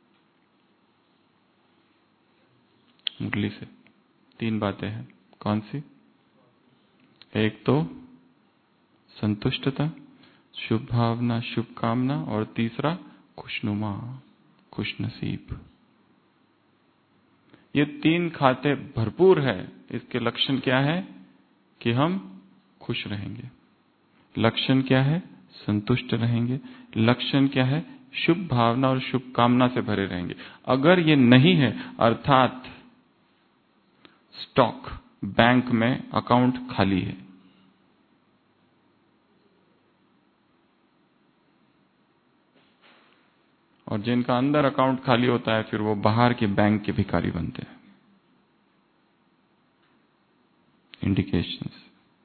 मुरली से तीन बातें हैं, कौन सी? एक तो संतुष्टता, शुभ भावना, शुभ कामना, और तीसरा खुशनुमा, खुशनसीब। ये तीन खाते भरपूर है। इसके लक्षण क्या है? कि हम खुश रहेंगे। लक्षण क्या है? संतुष्ट रहेंगे। लक्षण क्या है? शुभ भावना और शुभ कामना से भरे रहेंगे। अगर ये नहीं है, अर्थात स्टॉक, बैंक में अकाउंट खाली है, और जिनका अंदर अकाउंट खाली होता है फिर वो बाहर के बैंक के भिखारी बनते हैं। इंडिकेशंस।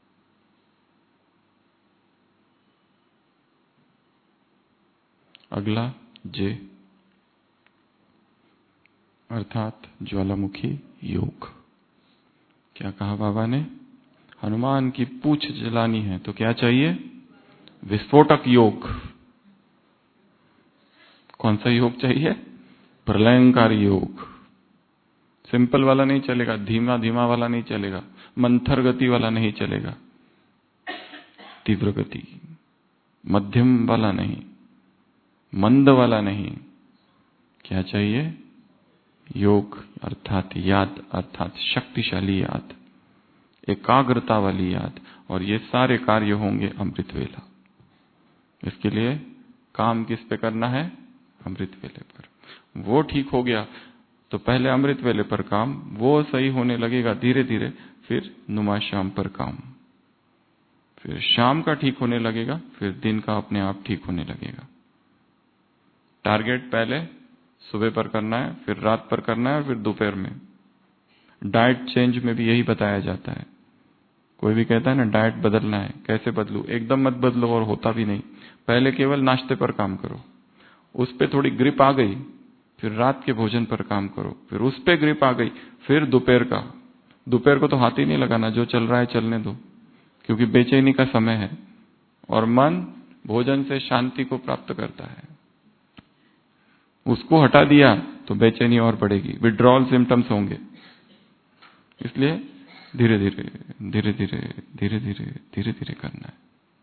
अगला जे अर्थात ज्वालामुखी योग। क्या कहा बाबा ने? हनुमान की पूंछ जलानी है तो क्या चाहिए? विस्फोटक योग। कौन सा योग चाहिए? प्रलयंकारी योग। सिंपल वाला नहीं चलेगा, धीमा धीमा वाला नहीं चलेगा, मंथर गति वाला नहीं चलेगा, तीव्र गति, मध्यम वाला नहीं, मंद वाला नहीं। क्या चाहिए? योग अर्थात याद, अर्थात शक्तिशाली याद, एकाग्रता वाली याद। और ये सारे कार्य होंगे अमृत वेला। इसके लिए काम किस पे करना है? अमृत वेले पर। वो ठीक हो गया तो पहले अमृत वेले पर काम, वो सही होने लगेगा धीरे धीरे, फिर नुमा शाम पर काम, फिर शाम का ठीक होने लगेगा, फिर दिन का अपने आप ठीक होने लगेगा। टारगेट पहले सुबह पर करना है, फिर रात पर करना है, फिर दोपहर में। डाइट चेंज में भी यही बताया जाता है। कोई भी कहता है ना डाइट बदलना है, कैसे बदलूं? एकदम मत बदलो, और होता भी नहीं। पहले केवल नाश्ते पर काम करो, उस पर थोड़ी ग्रिप आ गई, फिर रात के भोजन पर काम करो, फिर उस पर ग्रिप आ गई, फिर दोपहर का। दोपहर को तो हाथ ही नहीं लगाना, जो चल रहा है चलने दो, क्योंकि बेचैनी का समय है और मन भोजन से शांति को प्राप्त करता है। उसको हटा दिया तो बेचैनी और बढ़ेगी, विड्रॉल सिम्टम्स होंगे। इसलिए धीरे धीरे धीरे धीरे धीरे धीरे धीरे धीरे करना है।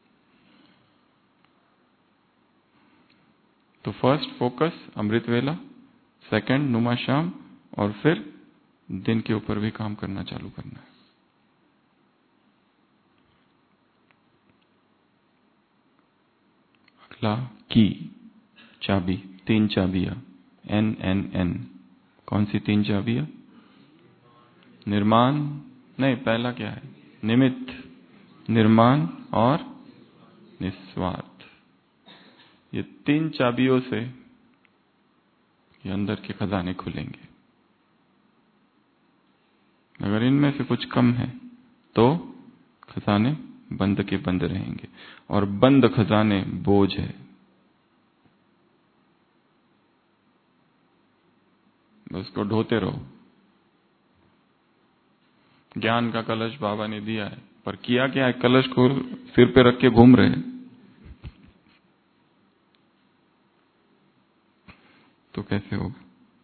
तो फर्स्ट फोकस अमृत वेला, सेकंड नुमा शाम, और फिर दिन के ऊपर भी काम करना चालू करना है। अगला की, चाबी, तीन चाबियां, एन एन एन। कौन सी तीन चाबियां? निर्माण नहीं, पहला क्या है? निमित्त, निर्माण और निस्वार्थ। ये तीन चाबियों से ये अंदर के खजाने खुलेंगे। अगर इनमें से कुछ कम है तो खजाने बंद के बंद रहेंगे, और बंद खजाने बोझ है। उसको ढोते रहो। ज्ञान का कलश बाबा ने दिया है, पर किया क्या है? कलश को सिर पे रख के घूम रहे हैं, तो कैसे होगा?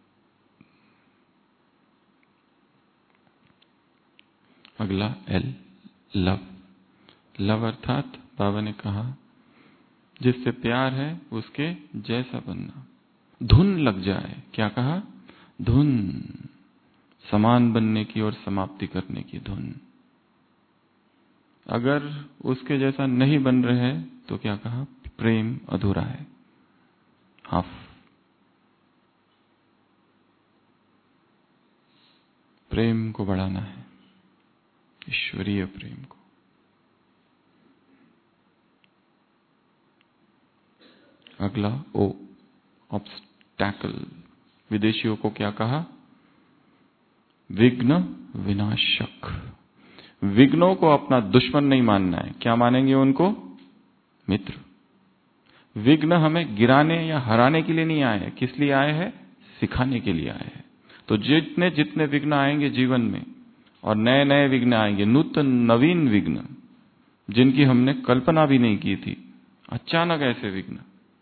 अगला एल, लव। लव अर्थात बाबा ने कहा जिससे प्यार है उसके जैसा बनना, धुन लग जाए। क्या कहा? धुन, समान बनने की और समाप्ति करने की धुन। अगर उसके जैसा नहीं बन रहे तो क्या कहा? प्रेम अधूरा है, हाफ। प्रेम को बढ़ाना है, ईश्वरीय प्रेम को। अगला ओ, ऑब्स्टैकल। विदेशियों को क्या कहा? विघ्न विनाशक। विघ्नों को अपना दुश्मन नहीं मानना है। क्या मानेंगे उनको? मित्र। विघ्न हमें गिराने या हराने के लिए नहीं आए हैं। किस लिए आए हैं? सिखाने के लिए आए हैं। तो जितने जितने विघ्न आएंगे जीवन में, और नए नए विघ्न आएंगे, नूतन नवीन विघ्न जिनकी हमने कल्पना भी नहीं की थी, अचानक ऐसे विघ्न,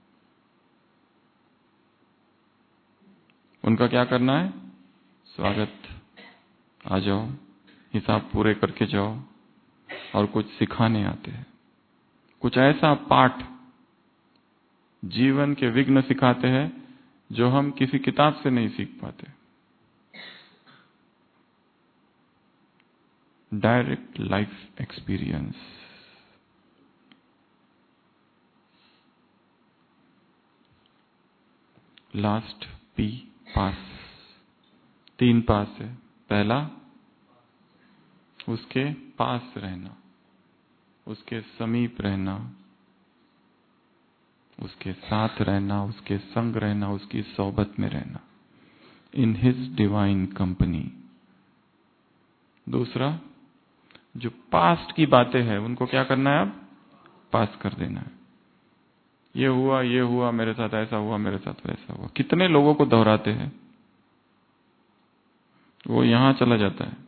उनका क्या करना है? स्वागत, आ जाओ, हिसाब पूरे करके जाओ। और कुछ सिखाने आते हैं, कुछ ऐसा पाठ जीवन के विघ्न सिखाते हैं जो हम किसी किताब से नहीं सीख पाते। Direct life experience. Last P, pass. तीन पास है। पहला, उसके पास रहना, उसके समीप रहना, उसके साथ रहना, उसके संग रहना, उसकी सोबत में रहना, इन हिज डिवाइन कंपनी। दूसरा, जो पास्ट की बातें हैं उनको क्या करना है? अब पास कर देना है। ये हुआ, ये हुआ मेरे साथ, ऐसा हुआ मेरे साथ, वैसा हुआ। कितने लोगों को दोहराते हैं? वो यहां चला जाता है,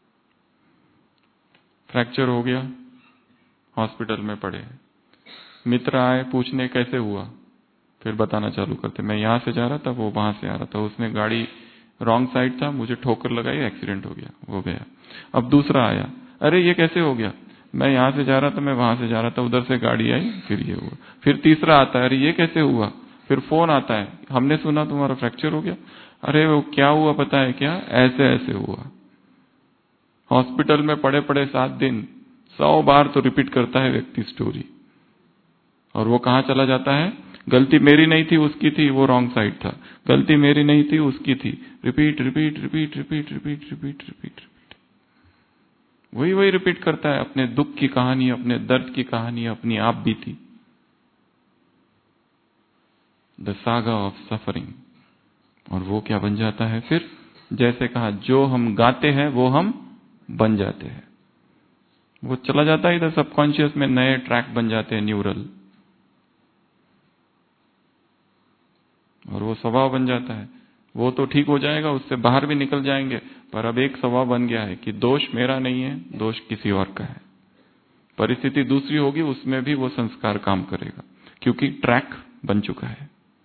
फ्रैक्चर हो गया, हॉस्पिटल में पड़े, मित्र आए पूछने कैसे हुआ, फिर बताना चालू करते, मैं यहां से जा रहा था, वो वहां से आ रहा था, उसने गाड़ी रॉन्ग साइड था, मुझे ठोकर लगाई, एक्सीडेंट हो गया, वो गया। अब दूसरा आया, अरे ये कैसे हो गया? मैं यहां से जा रहा था, मैं वहां से जा रहा था, उधर से गाड़ी आई, फिर ये हुआ। फिर तीसरा आता है, अरे ये कैसे हुआ? फिर फोन आता है, हमने सुना तुम्हारा फ्रैक्चर हो गया। अरे वो क्या हुआ पता है क्या? ऐसे ऐसे हुआ। हॉस्पिटल में पड़े पड़े सात दिन, सौ बार तो रिपीट करता है व्यक्ति स्टोरी, और वो कहां चला जाता है? गलती मेरी नहीं थी, उसकी थी, वो रॉन्ग साइड था। गलती मेरी नहीं थी, उसकी थी। Repeat repeat repeat repeat repeat repeat repeat repeat वही वही रिपीट करता है। अपने दुख की कहानी, अपने दर्द की कहानी अपनी आप बीती। The saga of suffering. और वो क्या बन जाता है फिर? जैसे कहा, जो हम गाते हैं वो हम बन जाते हैं। वो चला जाता है इधर सबकॉन्शियस में, नए ट्रैक बन जाते हैं न्यूरल, और वो स्वभाव बन जाता है। वो तो ठीक हो जाएगा, उससे बाहर भी निकल जाएंगे, पर अब एक स्वभाव बन गया है कि दोष मेरा नहीं है, दोष किसी और का है। परिस्थिति दूसरी होगी, उसमें भी वो संस्कार काम करेगा, क्योंकि ट्रैक बन चुका है।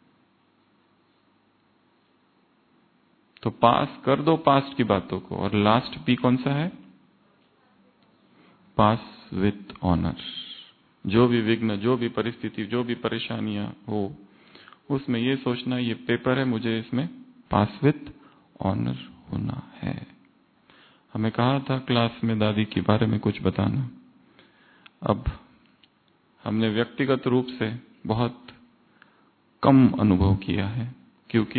तो पास कर दो पास्ट की बातों को। और लास्ट पी कौन सा है? Pass with honour. जो भी विघ्न, जो भी परिस्थिति, जो भी परेशानियां हो, उसमें ये सोचना, ये पेपर है, मुझे इसमें पास विथ ऑनर होना है। हमें कहा था क्लास में दादी के बारे में कुछ बताना। अब हमने व्यक्तिगत रूप से बहुत कम अनुभव किया है, क्योंकि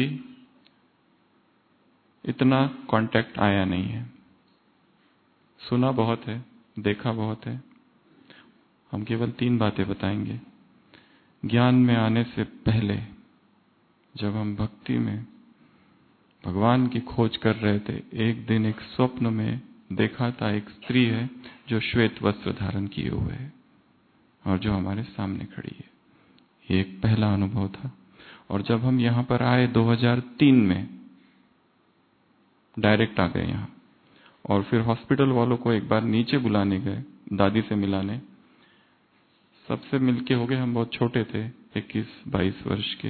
इतना कांटेक्ट आया नहीं है। सुना बहुत है, देखा बहुत है। हम केवल तीन बातें बताएंगे। ज्ञान में आने से पहले जब हम भक्ति में भगवान की खोज कर रहे थे, एक दिन एक स्वप्न में देखा था एक स्त्री है जो श्वेत वस्त्र धारण किए हुए है और जो हमारे सामने खड़ी है। ये एक पहला अनुभव था। और जब हम यहाँ पर आए दो हज़ार तीन में, डायरेक्ट आ गए यहाँ, और फिर हॉस्पिटल वालों को एक बार नीचे बुलाने गए दादी से मिलाने। सबसे मिलके हो गए, हम बहुत छोटे थे, इक्कीस बाईस वर्ष के।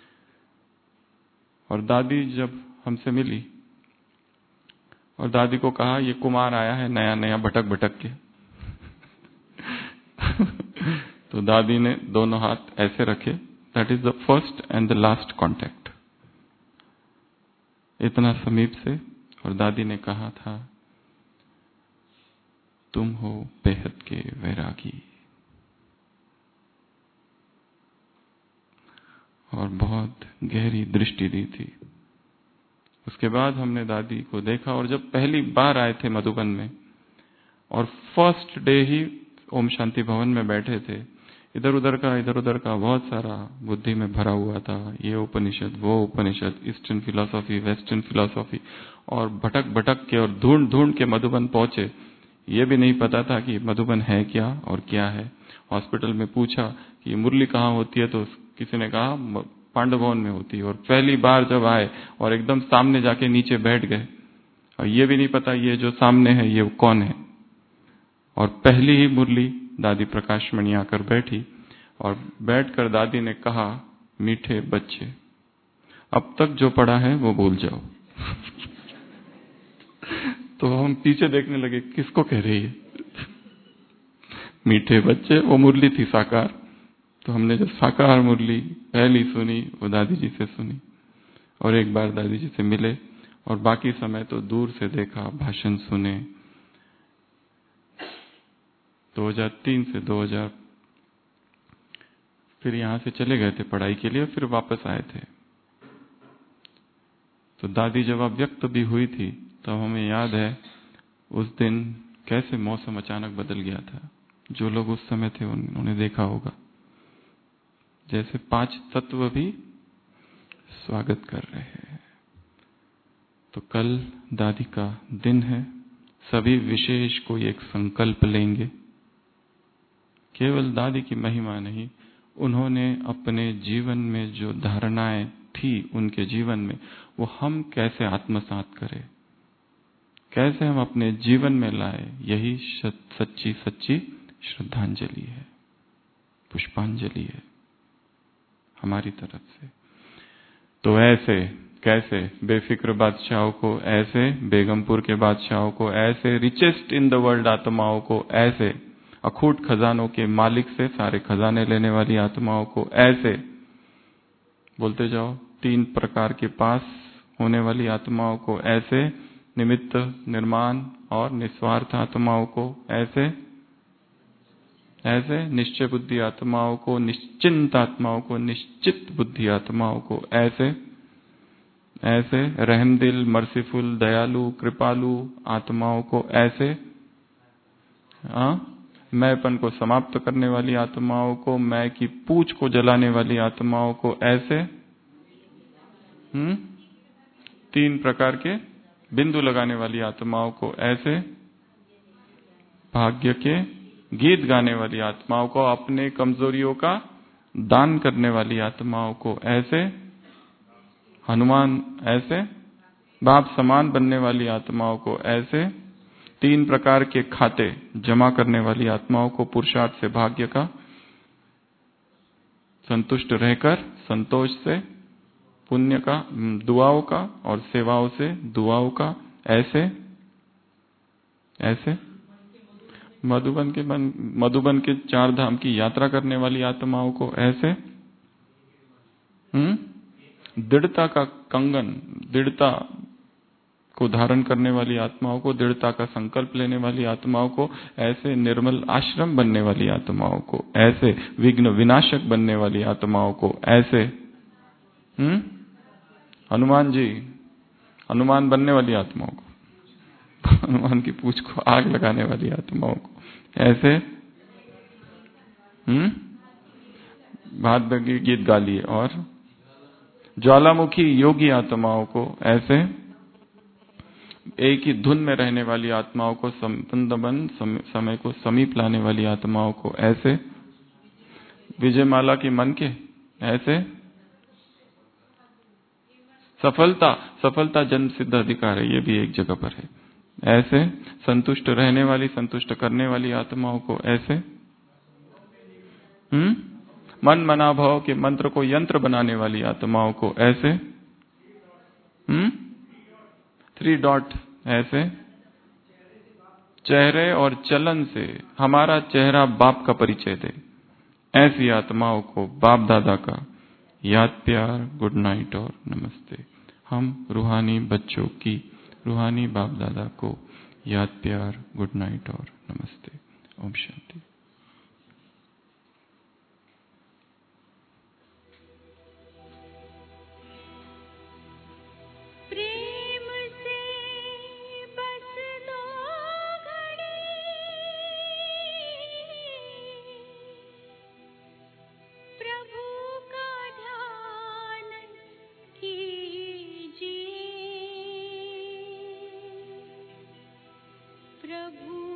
और दादी जब हमसे मिली और दादी को कहा ये कुमार आया है नया नया भटक भटक के। तो दादी ने दोनों हाथ ऐसे रखे, that is the first and the last contact, इतना समीप से। और दादी ने कहा था तुम हो बेहद के वैरागी। और बहुत गहरी दृष्टि दी थी। उसके बाद हमने दादी को देखा, और जब पहली बार आए थे मधुबन में और फर्स्ट डे ही ओम शांति भवन में बैठे थे, इधर उधर का इधर उधर का बहुत सारा बुद्धि में भरा हुआ था, ये उपनिषद वो उपनिषद, ईस्टर्न फिलॉसफी वेस्टर्न फिलॉसफी, और भटक भटक के और ढूंढ ढूंढ के मधुबन पहुंचे। ये भी नहीं पता था कि मधुबन है क्या और क्या है। हॉस्पिटल में पूछा कि मुरली कहाँ होती है, तो किसी ने कहा पांडव भवन में होती है। और पहली बार जब आए और एकदम सामने जाके नीचे बैठ गए, और ये भी नहीं पता ये जो सामने है ये कौन है। और पहली ही मुरली दादी प्रकाशमणि आकर बैठी, और बैठकर दादी ने कहा मीठे बच्चे, अब तक जो पढ़ा है वो भूल जाओ। तो हम पीछे देखने लगे, किसको कह रही है? मीठे बच्चे, वो मुरली थी साकार। तो हमने जब साकार मुरली पहली सुनी, वो दादी जी से सुनी, और एक बार दादी जी से मिले, और बाकी समय तो दूर से देखा, भाषण सुने। दो हज़ार तीन से दो हज़ार फिर यहां से चले गए थे पढ़ाई के लिए, फिर वापस आए थे। तो दादी जब अव्यक्त भी हुई थी, तब हमें याद है उस दिन कैसे मौसम अचानक बदल गया था। जो लोग उस समय थे उन्होंने देखा होगा, जैसे पांच तत्व भी स्वागत कर रहे हैं। तो कल दादी का दिन है। सभी विशेष कोई एक संकल्प लेंगे। केवल दादी की महिमा नहीं, उन्होंने अपने जीवन में जो धारणाएं थी उनके जीवन में, वो हम कैसे आत्मसात करें, कैसे हम अपने जीवन में लाए, यही सच्ची सच्ची श्रद्धांजलि है, पुष्पांजलि है हमारी तरफ से। तो ऐसे कैसे बेफिक्र बादशाहों को, ऐसे बेगमपुर के बादशाहों को, ऐसे रिचेस्ट इन द वर्ल्ड आत्माओं को, ऐसे अखूट खजानों के मालिक से सारे खजाने लेने वाली आत्माओं को, ऐसे बोलते जाओ तीन प्रकार के पास होने वाली आत्माओं को, ऐसे निमित्त निर्माण और निस्वार्थ आत्माओं को, ऐसे ऐसे निश्चय बुद्धि आत्माओं को, निश्चिंत आत्माओं को, निश्चित बुद्धि आत्माओं को, ऐसे ऐसे रहमदिल, मर्सीफुल, दयालु, कृपालु आत्माओं को, ऐसे हाँ मैंपन को समाप्त करने वाली आत्माओं को, मैं की पूछ को जलाने वाली आत्माओं को, ऐसे हम्म तीन प्रकार के बिंदु लगाने वाली आत्माओं को, ऐसे भाग्य के गीत गाने वाली आत्माओं को, अपने कमजोरियों का दान करने वाली आत्माओं को, ऐसे हनुमान, ऐसे बाप समान बनने वाली आत्माओं को, ऐसे तीन प्रकार के खाते जमा करने वाली आत्माओं को, पुरुषार्थ से भाग्य का, संतुष्ट रहकर संतोष से पुण्य का, दुआओं का, और सेवाओं से दुआओं का, ऐसे ऐसे मधुबन के मधुबन के चार धाम की यात्रा करने वाली आत्माओं को, ऐसे हम्म दृढ़ता का कंगन, दृढ़ता को धारण करने वाली आत्माओं को, दृढ़ता का संकल्प लेने वाली आत्माओं को, ऐसे निर्मल आश्रम बनने वाली आत्माओं को, ऐसे विघ्न विनाशक बनने वाली आत्माओं को, ऐसे हम्म हनुमान जी, हनुमान बनने वाली आत्माओं को, हनुमान की पूंछ को आग लगाने वाली आत्माओं को, ऐसे हम्म भात बगी गीत गा लिए, और ज्वालामुखी योगी आत्माओं को, ऐसे एक ही धुन में रहने वाली आत्माओं को, संबंध समय को समीप लाने वाली आत्माओं को, ऐसे विजयमाला की मन के, ऐसे सफलता सफलता जन्म सिद्ध अधिकार है, ये भी एक जगह पर है, ऐसे संतुष्ट रहने वाली, संतुष्ट करने वाली आत्माओं को, ऐसे हम्म मन मना भाव के मंत्र को यंत्र बनाने वाली आत्माओं को, ऐसे हम्म थ्री डॉट, ऐसे चेहरे और चलन से हमारा चेहरा बाप का परिचय दे, ऐसी आत्माओं को बाप दादा का याद प्यार, गुड नाइट और नमस्ते। हम रूहानी बच्चों की, रूहानी बाप दादा को याद प्यार, गुड नाइट और नमस्ते। ओम शांति। प्रभु